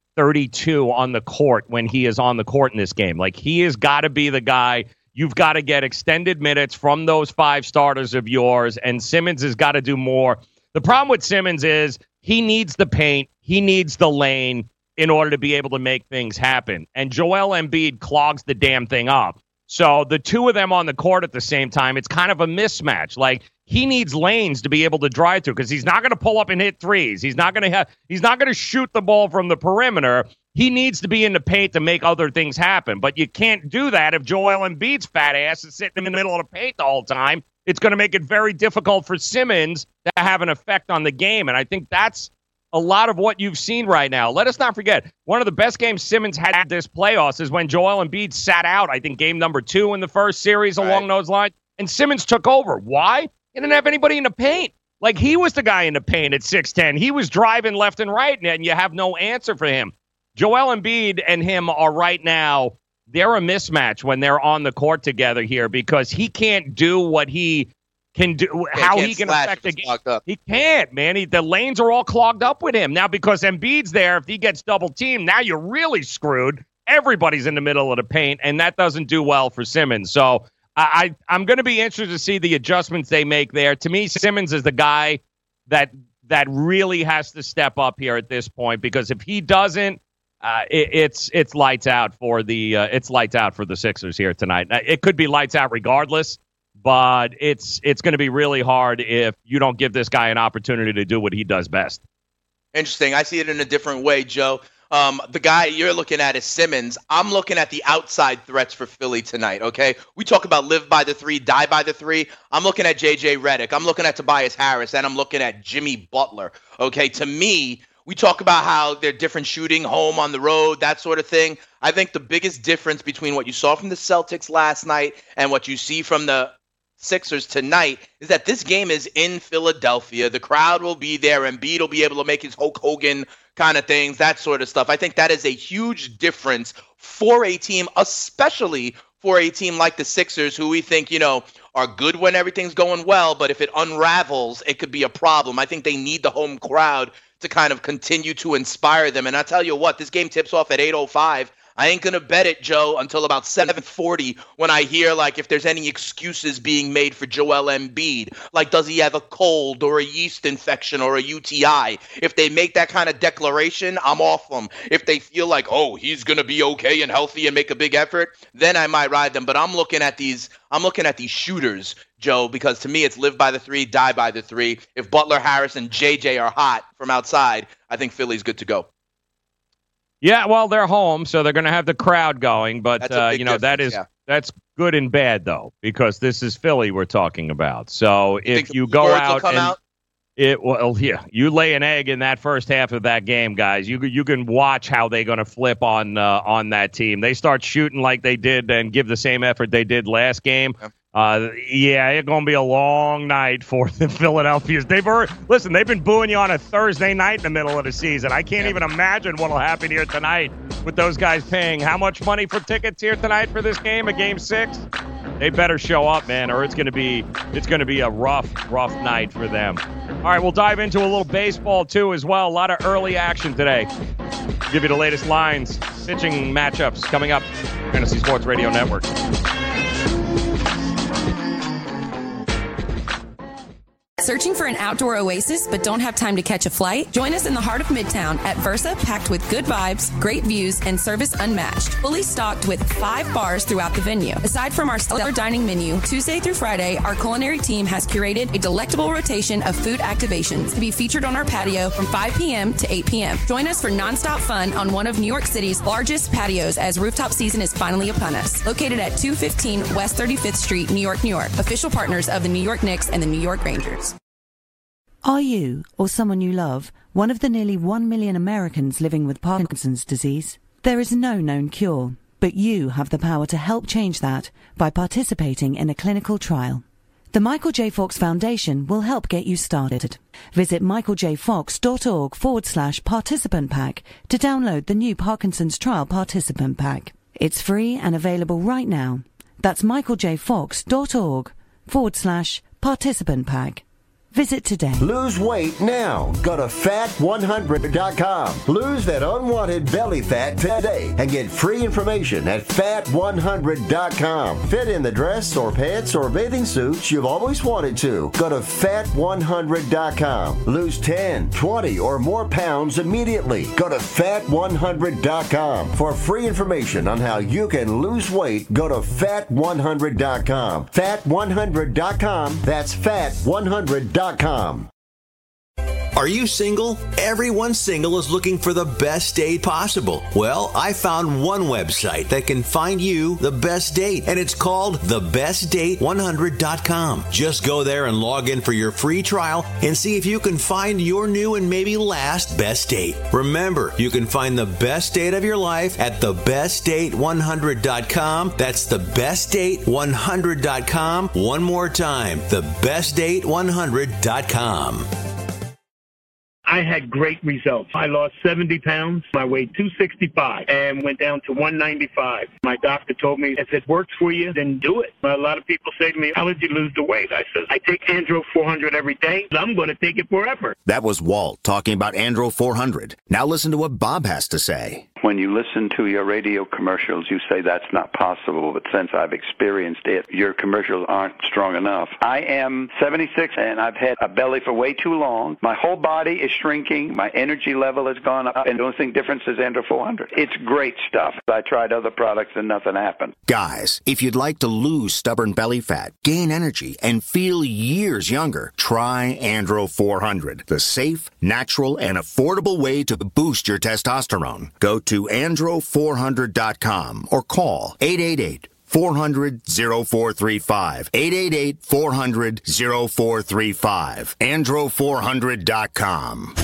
32 on the court when he is on the court in this game. Like, he has got to be the guy. You've got to get extended minutes from those 5 starters of yours, and Simmons has got to do more. The problem with Simmons is he needs the paint. He needs the lane in order to be able to make things happen. And Joel Embiid clogs the damn thing up. So the two of them on the court at the same time, it's kind of a mismatch. Like, he needs lanes to be able to drive to because he's not going to pull up and hit threes. He's not going to shoot the ball from the perimeter. He needs to be in the paint to make other things happen. But you can't do that if Joel Embiid's fat ass is sitting in the middle of the paint the whole time. It's going to make it very difficult for Simmons to have an effect on the game. And I think that's a lot of what you've seen right now. Let us not forget, one of the best games Simmons had this playoffs is when Joel Embiid sat out, I think, game number 2 in the first series along those lines, and Simmons took over. Why? He didn't have anybody in the paint. Like, he was the guy in the paint at 6'10". He was driving left and right, and you have no answer for him. Joel Embiid and him are right now, they're a mismatch when they're on the court together here because he can't do what he can do, how he can affect the game. He can't, man. The lanes are all clogged up with him. Now, because Embiid's there, if he gets double-teamed, now you're really screwed. Everybody's in the middle of the paint, and that doesn't do well for Simmons. So I'm going to be interested to see the adjustments they make there. To me, Simmons is the guy that really has to step up here at this point because if he doesn't, it's lights out for the Sixers here tonight. It could be lights out regardless, but it's going to be really hard if you don't give this guy an opportunity to do what he does best. Interesting. I see it in a different way, Joe. The guy you're looking at is Simmons. I'm looking at the outside threats for Philly tonight, okay? We talk about live by the three, die by the three. I'm looking at J.J. Redick. I'm looking at Tobias Harris, and I'm looking at Jimmy Butler, okay? To me, we talk about how they're different shooting, home, on the road, that sort of thing. I think the biggest difference between what you saw from the Celtics last night and what you see from the Sixers tonight is that this game is in Philadelphia. The crowd will be there, and Embiid will be able to make his Hulk Hogan kind of things, that sort of stuff. I think that is a huge difference for a team, especially for a team like the Sixers, who we think, are good when everything's going well, but if it unravels, it could be a problem. I think they need the home crowd to kind of continue to inspire them. And I tell you what, this game tips off at 8:05. I ain't going to bet it, Joe, until about 7:40 when I hear, if there's any excuses being made for Joel Embiid. Does he have a cold or a yeast infection or a UTI? If they make that kind of declaration, I'm off them. If they feel like, he's going to be okay and healthy and make a big effort, then I might ride them. But I'm looking at these shooters, Joe, because to me it's live by the three, die by the three. If Butler, Harris, and JJ are hot from outside, I think Philly's good to go. Yeah, well, they're home, so they're going to have the crowd going. But, that's good and bad, though, because this is Philly we're talking about. So if you go out you lay an egg in that first half of that game, guys. You can watch how they're going to flip on that team. They start shooting like they did and give the same effort they did last game. It's going to be a long night for the Philadelphians. They've been booing you on a Thursday night in the middle of the season. I can't even imagine what will happen here tonight with those guys paying how much money for tickets here tonight for this game, a Game 6? They better show up, man, or it's going to be a rough night for them. All right, we'll dive into a little baseball too as well. A lot of early action today. Give you the latest lines, pitching matchups coming up. Fantasy Sports Radio Network. Searching for an outdoor oasis but don't have time to catch a flight? Join us in the heart of Midtown at Versa, packed with good vibes, great views, and service unmatched. Fully stocked with 5 bars throughout the venue. Aside from our stellar dining menu, Tuesday through Friday, our culinary team has curated a delectable rotation of food activations to be featured on our patio from 5 p.m. to 8 p.m. Join us for nonstop fun on one of New York City's largest patios as rooftop season is finally upon us. Located at 215 West 35th Street, New York, New York. Official partners of the New York Knicks and the New York Rangers. Are you, or someone you love, one of the nearly 1 million Americans living with Parkinson's disease? There is no known cure, but you have the power to help change that by participating in a clinical trial. The Michael J. Fox Foundation will help get you started. Visit michaeljfox.org/participant pack to download the new Parkinson's Trial Participant Pack. It's free and available right now. That's michaeljfox.org/participant pack. Visit today. Lose weight now. Go to fat100.com. Lose that unwanted belly fat today and get free information at fat100.com. Fit in the dress or pants or bathing suits you've always wanted to. Go to fat100.com. Lose 10, 20, or more pounds immediately. Go to fat100.com. For free information on how you can lose weight, go to fat100.com. Fat100.com. That's fat100.com. Are you single? Everyone single is looking for the best date possible. Well, I found one website that can find you the best date, and it's called thebestdate100.com. Just go there and log in for your free trial and see if you can find your new and maybe last best date. Remember, you can find the best date of your life at thebestdate100.com. That's thebestdate100.com. One more time, thebestdate100.com. I had great results. I lost 70 pounds. I weighed 265 and went down to 195. My doctor told me, if it works for you, then do it. A lot of people say to me, how did you lose the weight? I said, I take Andro 400 every day. I'm going to take it forever. That was Walt talking about Andro 400. Now listen to what Bob has to say. When you listen to your radio commercials, you say that's not possible, but since I've experienced it, your commercials aren't strong enough. I am 76, and I've had a belly for way too long. My whole body is shrinking. My energy level has gone up, and the only thing difference is Andro 400. It's great stuff. I tried other products, and nothing happened. Guys, if you'd like to lose stubborn belly fat, gain energy, and feel years younger, try Andro 400, the safe, natural, and affordable way to boost your testosterone. Go to andro400.com or call 888-400-0435. 888-400-0435. andro400.com.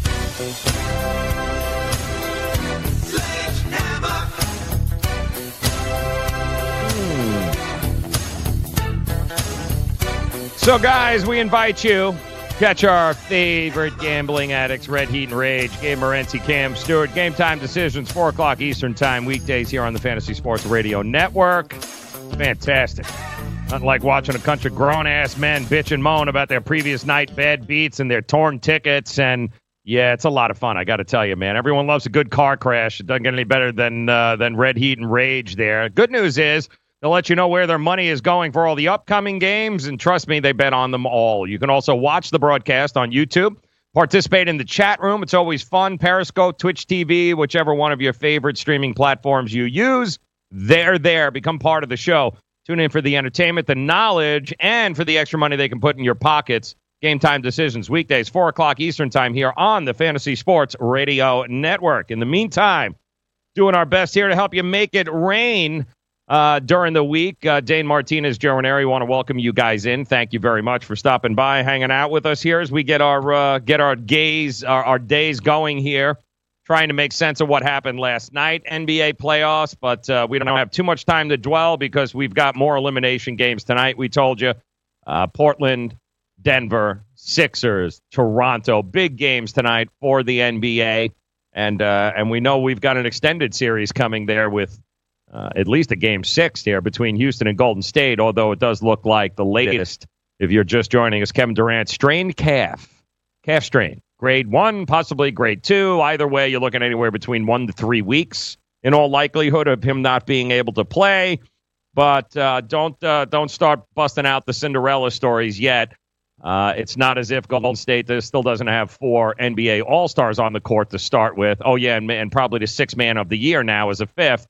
So, guys, we invite you. Catch our favorite gambling addicts, Red Heat and Rage, Gabe Morency, Cam Stewart. Game time decisions, 4 o'clock Eastern time, weekdays here on the Fantasy Sports Radio Network. Fantastic. Nothing like watching a bunch of grown-ass men bitch and moan about their previous night bad beats and their torn tickets. And, yeah, it's a lot of fun, I got to tell you, man. Everyone loves a good car crash. It doesn't get any better than Red Heat and Rage there. Good news is, they'll let you know where their money is going for all the upcoming games, and trust me, they bet on them all. You can also watch the broadcast on YouTube, participate in the chat room. It's always fun. Periscope, Twitch TV, whichever one of your favorite streaming platforms you use, they're there. Become part of the show. Tune in for the entertainment, the knowledge, and for the extra money they can put in your pockets. Game time decisions, weekdays, 4 o'clock Eastern time here on the Fantasy Sports Radio Network. In the meantime, doing our best here to help you make it rain during the week. Dane Martinez, Joe Ranieri, want to welcome you guys in. Thank you very much for stopping by, hanging out with us here as we get our days going here, trying to make sense of what happened last night, NBA playoffs, but we don't have too much time to dwell because we've got more elimination games tonight. We told you, Portland, Denver, Sixers, Toronto, big games tonight for the NBA, and we know we've got an extended series coming there with at least a game 6 here between Houston and Golden State, although it does look like the latest, if you're just joining us, Kevin Durant, strained calf strain, grade 1, possibly grade 2. Either way, you're looking anywhere between 1 to 3 weeks in all likelihood of him not being able to play. But don't start busting out the Cinderella stories yet. It's not as if Golden State still doesn't have 4 NBA All-Stars on the court to start with. Oh, yeah, and probably the 6th man of the year now as a 5th.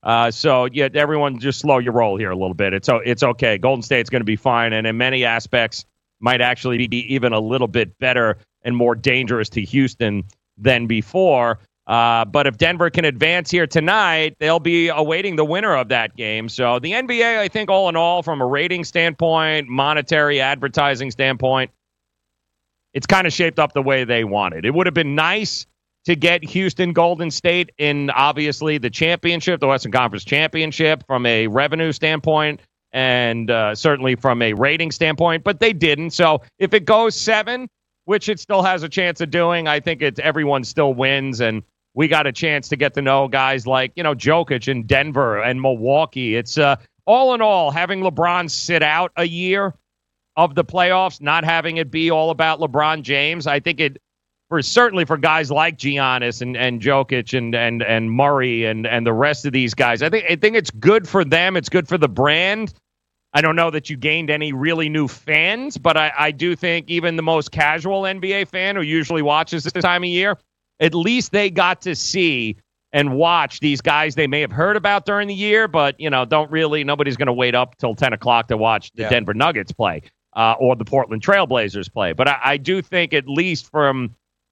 So, yeah, everyone just slow your roll here a little bit. It's okay. Golden State's going to be fine, and in many aspects might actually be even a little bit better and more dangerous to Houston than before. But if Denver can advance here tonight, they'll be awaiting the winner of that game. So the NBA, I think, all in all, from a rating standpoint, monetary advertising standpoint, it's kind of shaped up the way they wanted. It would have been nice to get Houston Golden State in, obviously, the championship, the Western Conference Championship, from a revenue standpoint and certainly from a rating standpoint, but they didn't. So if it goes 7, which it still has a chance of doing, I think everyone still wins, and we got a chance to get to know guys like, Jokic in Denver and Milwaukee. It's all in all, having LeBron sit out a year of the playoffs, not having it be all about LeBron James, I think certainly for guys like Giannis and Jokic and Murray and the rest of these guys, I think it's good for them. It's good for the brand. I don't know that you gained any really new fans, but I do think even the most casual NBA fan who usually watches this time of year, at least they got to see and watch these guys they may have heard about during the year, but nobody's going to wait up till 10 o'clock to watch the Denver Nuggets play. or the Portland Trailblazers play. But I do think, at least from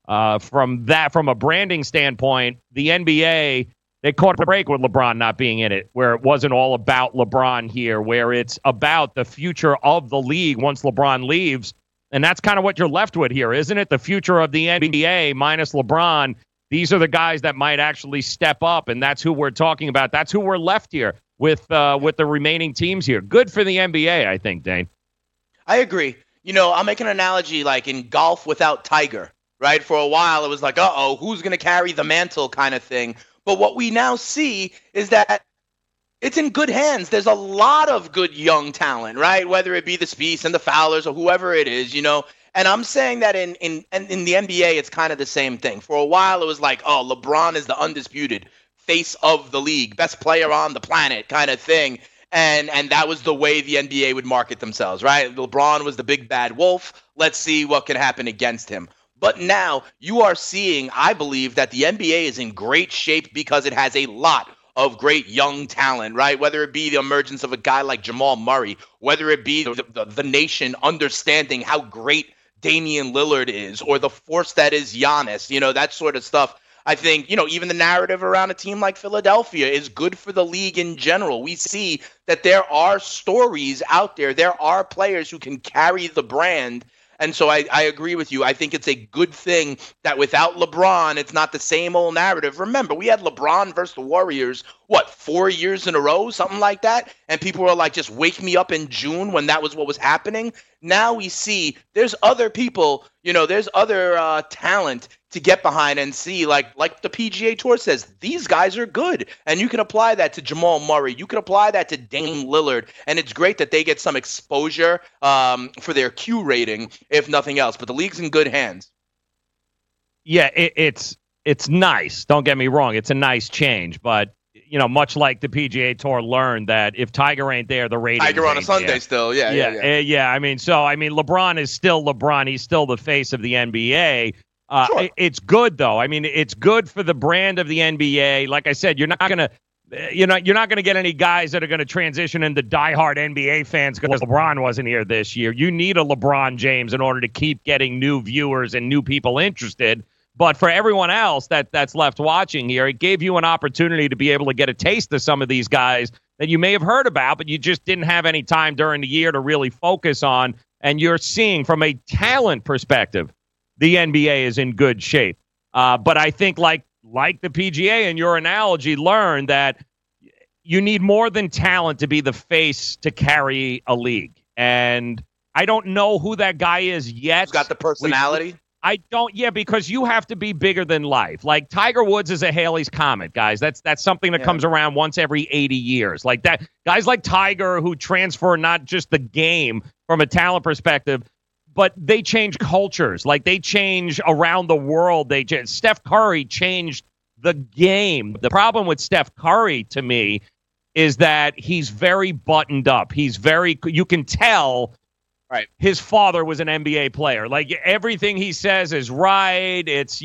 a branding standpoint, the NBA, they caught a break with LeBron not being in it, where it wasn't all about LeBron here, where it's about the future of the league once LeBron leaves. And that's kind of what you're left with here, isn't it? The future of the NBA minus LeBron. These are the guys that might actually step up, and that's who we're talking about. That's who we're left here with the remaining teams here. Good for the NBA, I think, Dane. I agree. I'll make an analogy like in golf without Tiger, right? For a while, it was like, who's going to carry the mantle kind of thing. But what we now see is that it's in good hands. There's a lot of good young talent, right? Whether it be the Spieths and the Fowlers or whoever it is, And I'm saying that in the NBA, it's kind of the same thing. For a while, it was like, LeBron is the undisputed face of the league, best player on the planet kind of thing. And that was the way the NBA would market themselves, right? LeBron was the big bad wolf. Let's see what can happen against him. But now you are seeing, I believe, that the NBA is in great shape because it has a lot of great young talent, right? Whether it be the emergence of a guy like Jamal Murray, whether it be the nation understanding how great Damian Lillard is, or the force that is Giannis, that sort of stuff. I think, even the narrative around a team like Philadelphia is good for the league in general. We see that there are stories out there. There are players who can carry the brand. And so I agree with you. I think it's a good thing that without LeBron, it's not the same old narrative. Remember, we had LeBron versus the Warriors, 4 years in a row, something like that? And people were like, just wake me up in June when that was what was happening. Now we see there's other people, there's other talent to get behind and see, like the PGA Tour says, these guys are good. And you can apply that to Jamal Murray. You can apply that to Dame Lillard. And it's great that they get some exposure for their Q rating, if nothing else. But the league's in good hands. Yeah, it's nice. Don't get me wrong. It's a nice change. But, much like the PGA Tour learned that if Tiger ain't there, the ratings Tiger on a Sunday there. Still, yeah. LeBron is still LeBron. He's still the face of the NBA. Sure. It's good though. It's good for the brand of the NBA. Like I said, you're not gonna get any guys that are gonna transition into diehard NBA fans because LeBron wasn't here this year. You need a LeBron James in order to keep getting new viewers and new people interested. But for everyone else that's left watching here, it gave you an opportunity to be able to get a taste of some of these guys that you may have heard about, but you just didn't have any time during the year to really focus on. And you're seeing from a talent perspective, the NBA is in good shape. But I think like the PGA and your analogy, learned that you need more than talent to be the face to carry a league. And I don't know who that guy is yet. Who's got the personality? I don't. Yeah, because you have to be bigger than life. Like Tiger Woods is a Halley's Comet, guys. That's something that comes around once every 80 years. Like that, guys like Tiger who transfer not just the game from a talent perspective, but they change cultures. Like they change around the world. Steph Curry changed the game. The problem with Steph Curry to me is that he's very buttoned up. You can tell. Right. His father was an NBA player. Like everything he says is right. It's,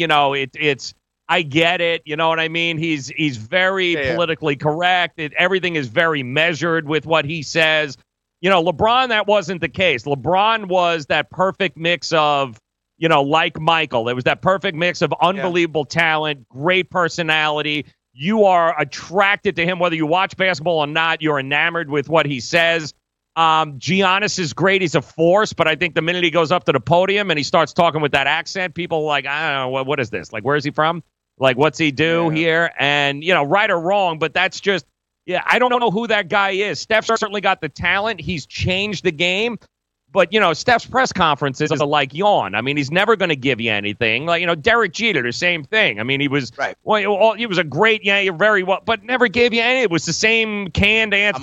I get it. You know what I mean? He's very politically correct. Everything is very measured with what he says. LeBron, that wasn't the case. LeBron was that perfect mix of, like Michael. It was that perfect mix of unbelievable talent, great personality. You are attracted to him, whether you watch basketball or not. You're enamored with what he says. Giannis is great. He's a force, but I think the minute he goes up to the podium and he starts talking with that accent, people are like, I don't know, what is this? Like, where is he from? Like, what's he do here? And, right or wrong, but that's just, I don't know who that guy is. Steph certainly got the talent. He's changed the game. But, Steph's press conferences are like yawn. He's never going to give you anything. Like, Derek Jeter, the same thing. He was he was a great, very well, but never gave you any. It was the same canned answer.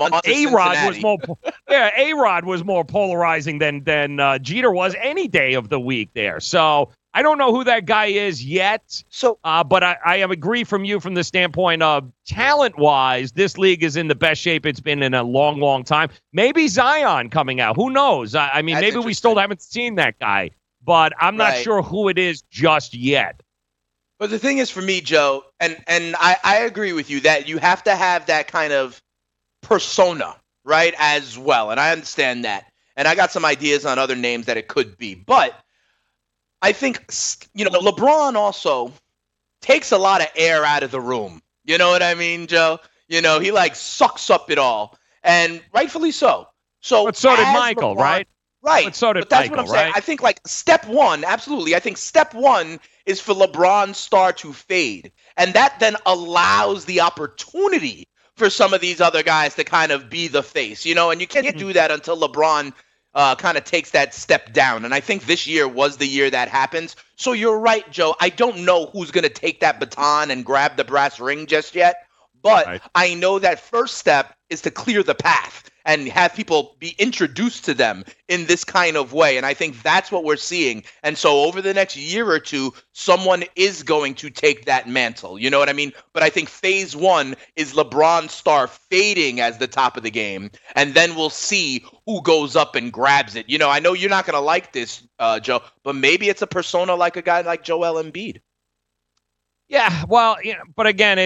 A-Rod was more polarizing than Jeter was any day of the week there. So I don't know who that guy is yet. So, but I agree from you from the standpoint of talent-wise, this league is in the best shape it's been in a long, long time. Maybe Zion coming out. Who knows? Maybe we still haven't seen that guy, but I'm not sure who it is just yet. But the thing is for me, Joe, and I agree with you that you have to have that kind of persona, right, as well. And I understand that. And I got some ideas on other names that it could be. But I think, LeBron also takes a lot of air out of the room. You know what I mean, Joe? He sucks up it all. And rightfully so. But so did Michael, LeBron, right? Right. But so did but that's Michael, what I'm saying. right? I think step one, absolutely. I think step one is for LeBron's star to fade. And that then allows the opportunity for some of these other guys to kind of be the face, and you can't do that until LeBron kind of takes that step down. And I think this year was the year that happens. So you're right, Joe. I don't know who's going to take that baton and grab the brass ring just yet. But I know that first step is to clear the path and have people be introduced to them in this kind of way. And I think that's what we're seeing. And so over the next year or two, someone is going to take that mantle. You know what I mean? But I think phase one is LeBron's star fading as the top of the game. And then we'll see who goes up and grabs it. I know you're not going to like this, Joe, but maybe it's a persona like a guy like Joel Embiid. Yeah, well, but again,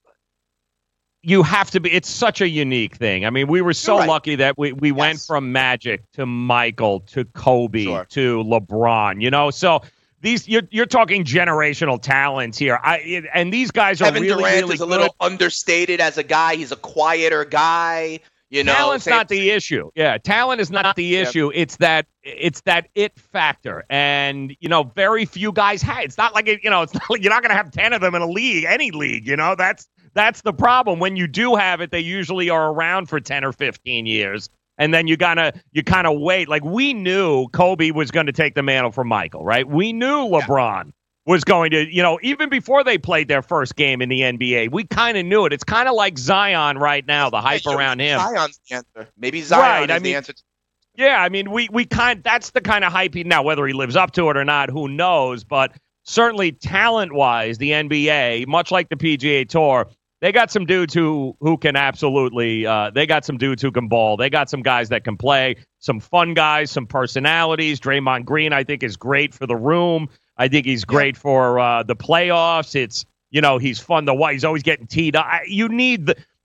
you have to be. It's such a unique thing. I mean, we were so lucky that we went from Magic to Michael to Kobe to LeBron. So these you're talking generational talents here. And these guys are Kevin really, Durant really is a little understated as a guy. He's a quieter guy. Talent's not the issue. Yeah, talent is not the issue. It's that it factor, and very few guys have. It's not like it's not like you're not going to have 10 of them in a league, any league. That's the problem. When you do have it, they usually are around for 10 or 15 years, and then you kind of wait. Like we knew Kobe was going to take the mantle from Michael, right? We knew LeBron was going to, even before they played their first game in the NBA, we kind of knew it. It's kind of like Zion right now, the hype around him. Zion's the answer. Maybe Zion is the answer. Yeah, I mean, that's the kind of hype now, whether he lives up to it or not, who knows? But certainly talent-wise, the NBA, much like the PGA Tour, they got some dudes who can absolutely, they got some dudes who can ball. They got some guys that can play, some fun guys, some personalities. Draymond Green, I think, is great for the room. I think he's great for the playoffs. It's, he's fun to watch. He's always getting teed up. You need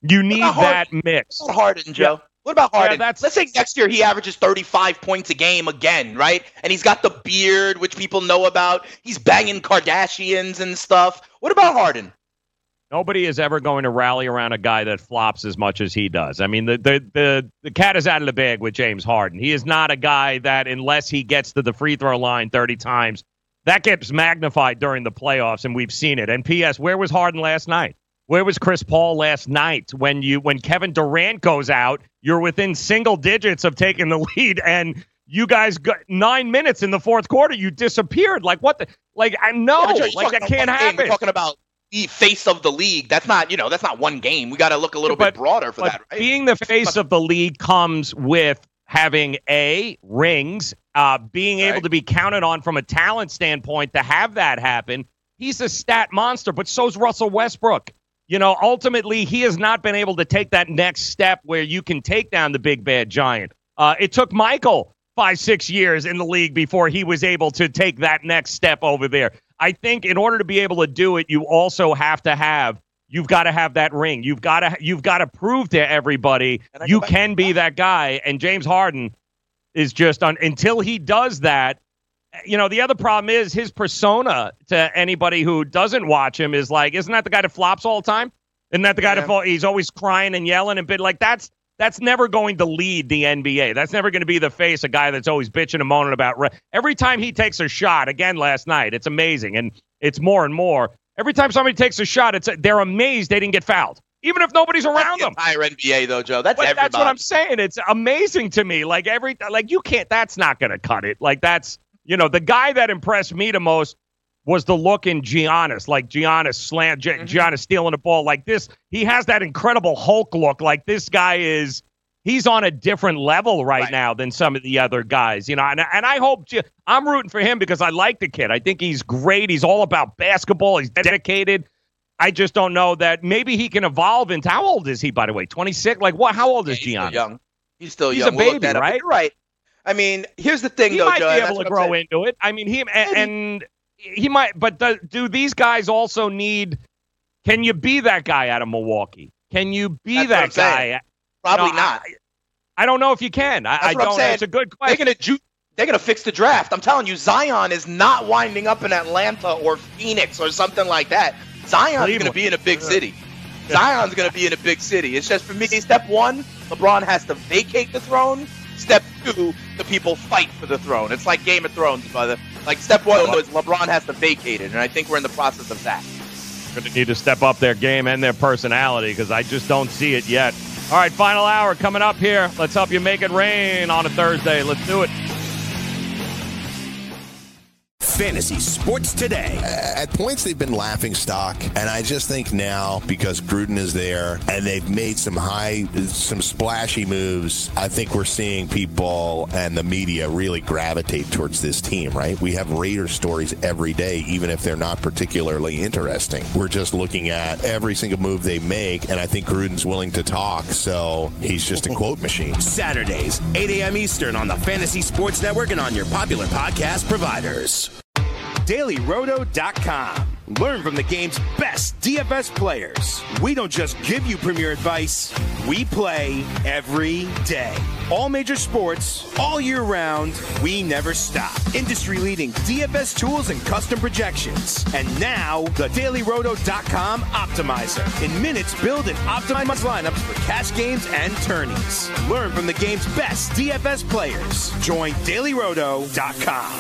that mix. What about Harden, Joe? Yeah. What about Harden? Let's say next year he averages 35 points a game again, right? And he's got the beard, which people know about. He's banging Kardashians and stuff. What about Harden? Nobody is ever going to rally around a guy that flops as much as he does. I mean, the cat is out of the bag with James Harden. He is not a guy that, unless he gets to the free throw line 30 times, that gets magnified during the playoffs, and we've seen it. And P.S., where was Harden last night? Where was Chris Paul last night? When Kevin Durant goes out, you're within single digits of taking the lead, and you guys got 9 minutes in the fourth quarter. You disappeared. Like, what the? Like, I know. That can't happen. We're talking about the face of the league. That's not, that's not one game. We got to look a little bit broader for that, right? Being the face of the league comes with having rings, being able to be counted on from a talent standpoint to have that happen. He's a stat monster, but so's Russell Westbrook. Ultimately, he has not been able to take that next step where you can take down the big bad giant. It took Michael 5-6 years in the league before he was able to take that next step over there. I think in order to be able to do it, you also you've got to have that ring. You've got to prove to everybody you can be that guy. And James Harden is just until he does that. The other problem is his persona to anybody who doesn't watch him is like, isn't that the guy that flops all the time? Isn't that the guy that he's always crying and yelling and like that's never going to lead the NBA. That's never going to be the face, a guy that's always bitching and moaning about. Every time he takes a shot, again last night, it's amazing, and it's more and more. Every time somebody takes a shot, they're amazed they didn't get fouled, even if nobody's around them. Entire NBA though, Joe. That's everybody. That's what I'm saying. It's amazing to me. Like you can't. That's not going to cut it. Like that's the guy that impressed me the most was the look in Giannis. Like Giannis Giannis stealing the ball like this. He has that incredible Hulk look. Like this guy he's on a different level right now than some of the other guys, and I hope I'm rooting for him because I like the kid. I think he's great. He's all about basketball. He's dedicated. I just don't know that maybe he can evolve into, how old is he, by the way? 26? Like what? How old is Giannis? He's still he's young. He's a baby, right? You're right. I mean, here's the thing, though, Joe. He might be able to grow into it. I mean, he might, but do these guys also need, can you be that guy out of Milwaukee? Can you be that guy? Probably not. I don't know if you can. I don't. It's a good question. They're gonna fix the draft. I'm telling you, Zion is not winding up in Atlanta or Phoenix or something like that. Zion's gonna be in a big city. Zion's gonna be in a big city. It's just, for me, step one, LeBron has to vacate the throne. Step two, the people fight for the throne. It's like Game of Thrones, brother. Like, step one was LeBron has to vacate it, and I think we're in the process of that. Going to need to step up their game and their personality, because I just don't see it yet. All right, final hour coming up here. Let's help you make it rain on a Thursday. Let's do it. Fantasy Sports Today. At points, they've been laughing stock, and I just think now, because Gruden is there and they've made some splashy moves, I think we're seeing people and the media really gravitate towards this team, right? We have Raider stories every day, even if they're not particularly interesting. We're just looking at every single move they make, and I think Gruden's willing to talk, so he's just a quote machine. Saturdays, 8 a.m. Eastern on the Fantasy Sports Network and on your popular podcast providers. DailyRoto.com. Learn from the game's best DFS players. We don't just give you premier advice, we play every day. All major sports, all year round, we never stop. Industry-leading DFS tools and custom projections. And now, the DailyRoto.com Optimizer. In minutes, build and optimize lineups for cash games and tourneys. Learn from the game's best DFS players. Join DailyRoto.com.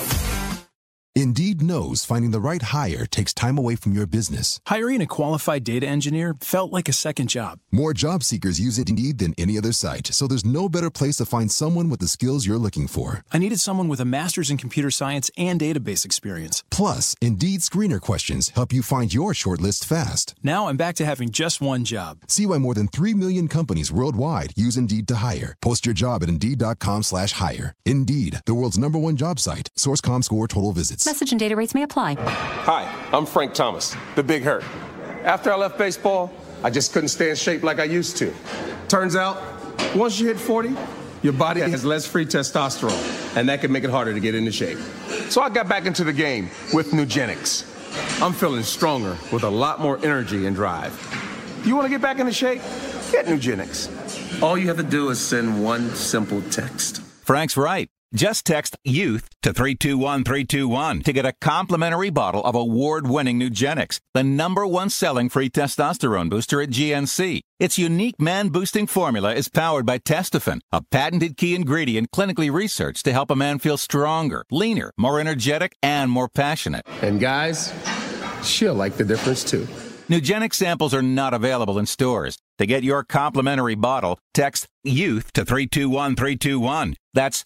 Indeed knows finding the right hire takes time away from your business. Hiring a qualified data engineer felt like a second job. More job seekers use Indeed than any other site, so there's no better place to find someone with the skills you're looking for. I needed someone with a master's in computer science and database experience. Plus, Indeed screener questions help you find your shortlist fast. Now I'm back to having just one job. See why more than 3 million companies worldwide use Indeed to hire. Post your job at Indeed.com/hire. Indeed, the world's #1 job site. Source.com/score total visits. Message and data rates may apply. Hi, I'm Frank Thomas, the Big Hurt. After I left baseball, I just couldn't stay in shape like I used to. Turns out, once you hit 40, your body has less free testosterone, and that can make it harder to get into shape. So I got back into the game with Nugenix. I'm feeling stronger with a lot more energy and drive. You want to get back into shape? Get Nugenix. All you have to do is send one simple text. Frank's right. Just text YOUTH to 321-321 to get a complimentary bottle of award-winning Nugenix, the #1 selling free testosterone booster at GNC. Its unique man-boosting formula is powered by Testofen, a patented key ingredient clinically researched to help a man feel stronger, leaner, more energetic, and more passionate. And guys, she'll like the difference too. Nugenix samples are not available in stores. To get your complimentary bottle, text YOUTH to 321-321. That's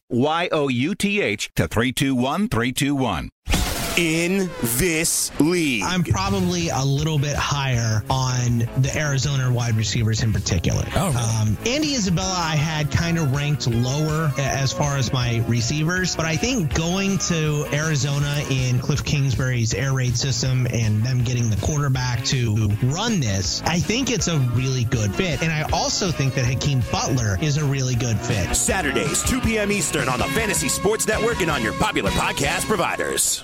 YOUTH to 321-321. In this league, I'm probably a little bit higher on the Arizona wide receivers in particular. Oh, really? Andy Isabella, I had kind of ranked lower as far as my receivers, but I think going to Arizona in Cliff Kingsbury's air raid system and them getting the quarterback to run this, I think it's a really good fit. And I also think that Hakeem Butler is a really good fit. Saturdays, 2 p.m. Eastern on the Fantasy Sports Network and on your popular podcast providers.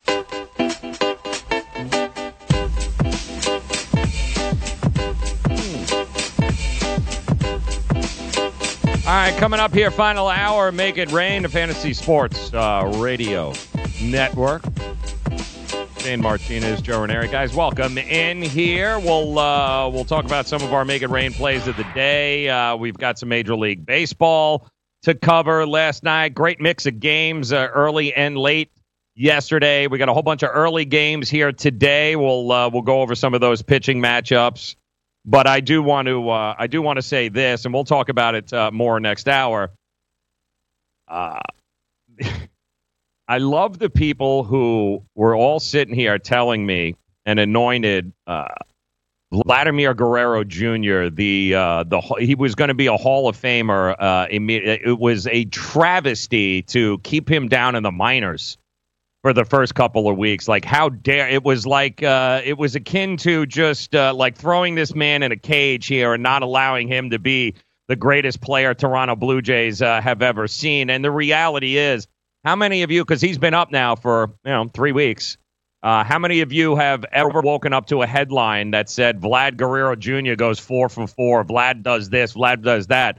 All right, coming up here, final hour, Make It Rain, the Fantasy Sports Radio Network. Shane Martinez, Joe Ranieri. Guys, welcome in here. We'll talk about some of our Make It Rain plays of the day. We've got some Major League Baseball to cover last night. Great mix of games, early and late yesterday. We got a whole bunch of early games here today. We'll go over some of those pitching matchups. But I do want to say this, and we'll talk about it more next hour. I love the people who were all sitting here telling me and anointed Vladimir Guerrero Jr. He was going to be a Hall of Famer. It was a travesty to keep him down in the minors for the first couple of weeks. Like, how dare, it was like, it was akin to just like throwing this man in a cage here and not allowing him to be the greatest player Toronto Blue Jays have ever seen. And the reality is, how many of you, because he's been up now for 3 weeks, how many of you have ever woken up to a headline that said Vlad Guerrero Jr. goes 4 for 4, Vlad does this, Vlad does that?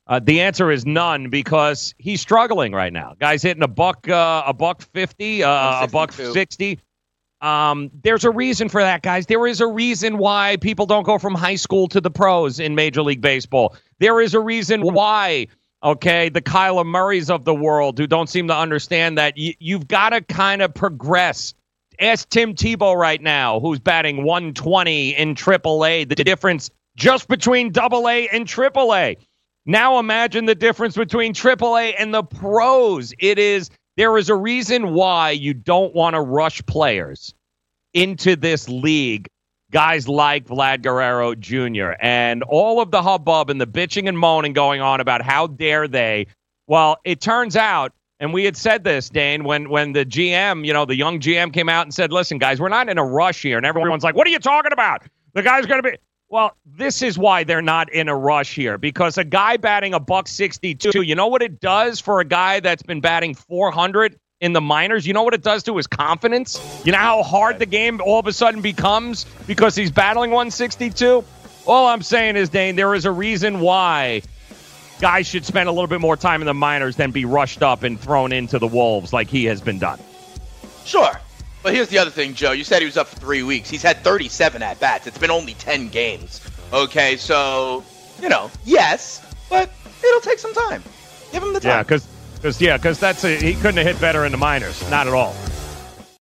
The answer is none because he's struggling right now. Guy's hitting a buck 50, a buck 60. There's a reason for that, guys. There is a reason why people don't go from high school to the pros in Major League Baseball. There is a reason why, okay, the Kyler Murrays of the world who don't seem to understand that you've got to kind of progress. Ask Tim Tebow right now, who's batting 120 in AAA, the difference just between AA and AAA. Now imagine the difference between AAA and the pros. There is a reason why you don't want to rush players into this league, guys like Vlad Guerrero Jr. And all of the hubbub and the bitching and moaning going on about how dare they. Well, it turns out, and we had said this, Dane, when the GM, the young GM came out and said, listen, guys, we're not in a rush here. And everyone's like, what are you talking about? The guy's going to be... Well, this is why they're not in a rush here, because a guy batting a buck 62, you know what it does for a guy that's been batting 400 in the minors? You know what it does to his confidence? You know how hard the game all of a sudden becomes because he's battling 162? All I'm saying is, Dane, there is a reason why guys should spend a little bit more time in the minors than be rushed up and thrown into the wolves like he has been done. Sure. But here's the other thing, Joe. You said he was up for 3 weeks. He's had 37 at-bats. It's been only 10 games. Okay, so, yes, but it'll take some time. Give him the time. Yeah, because he couldn't have hit better in the minors. Not at all.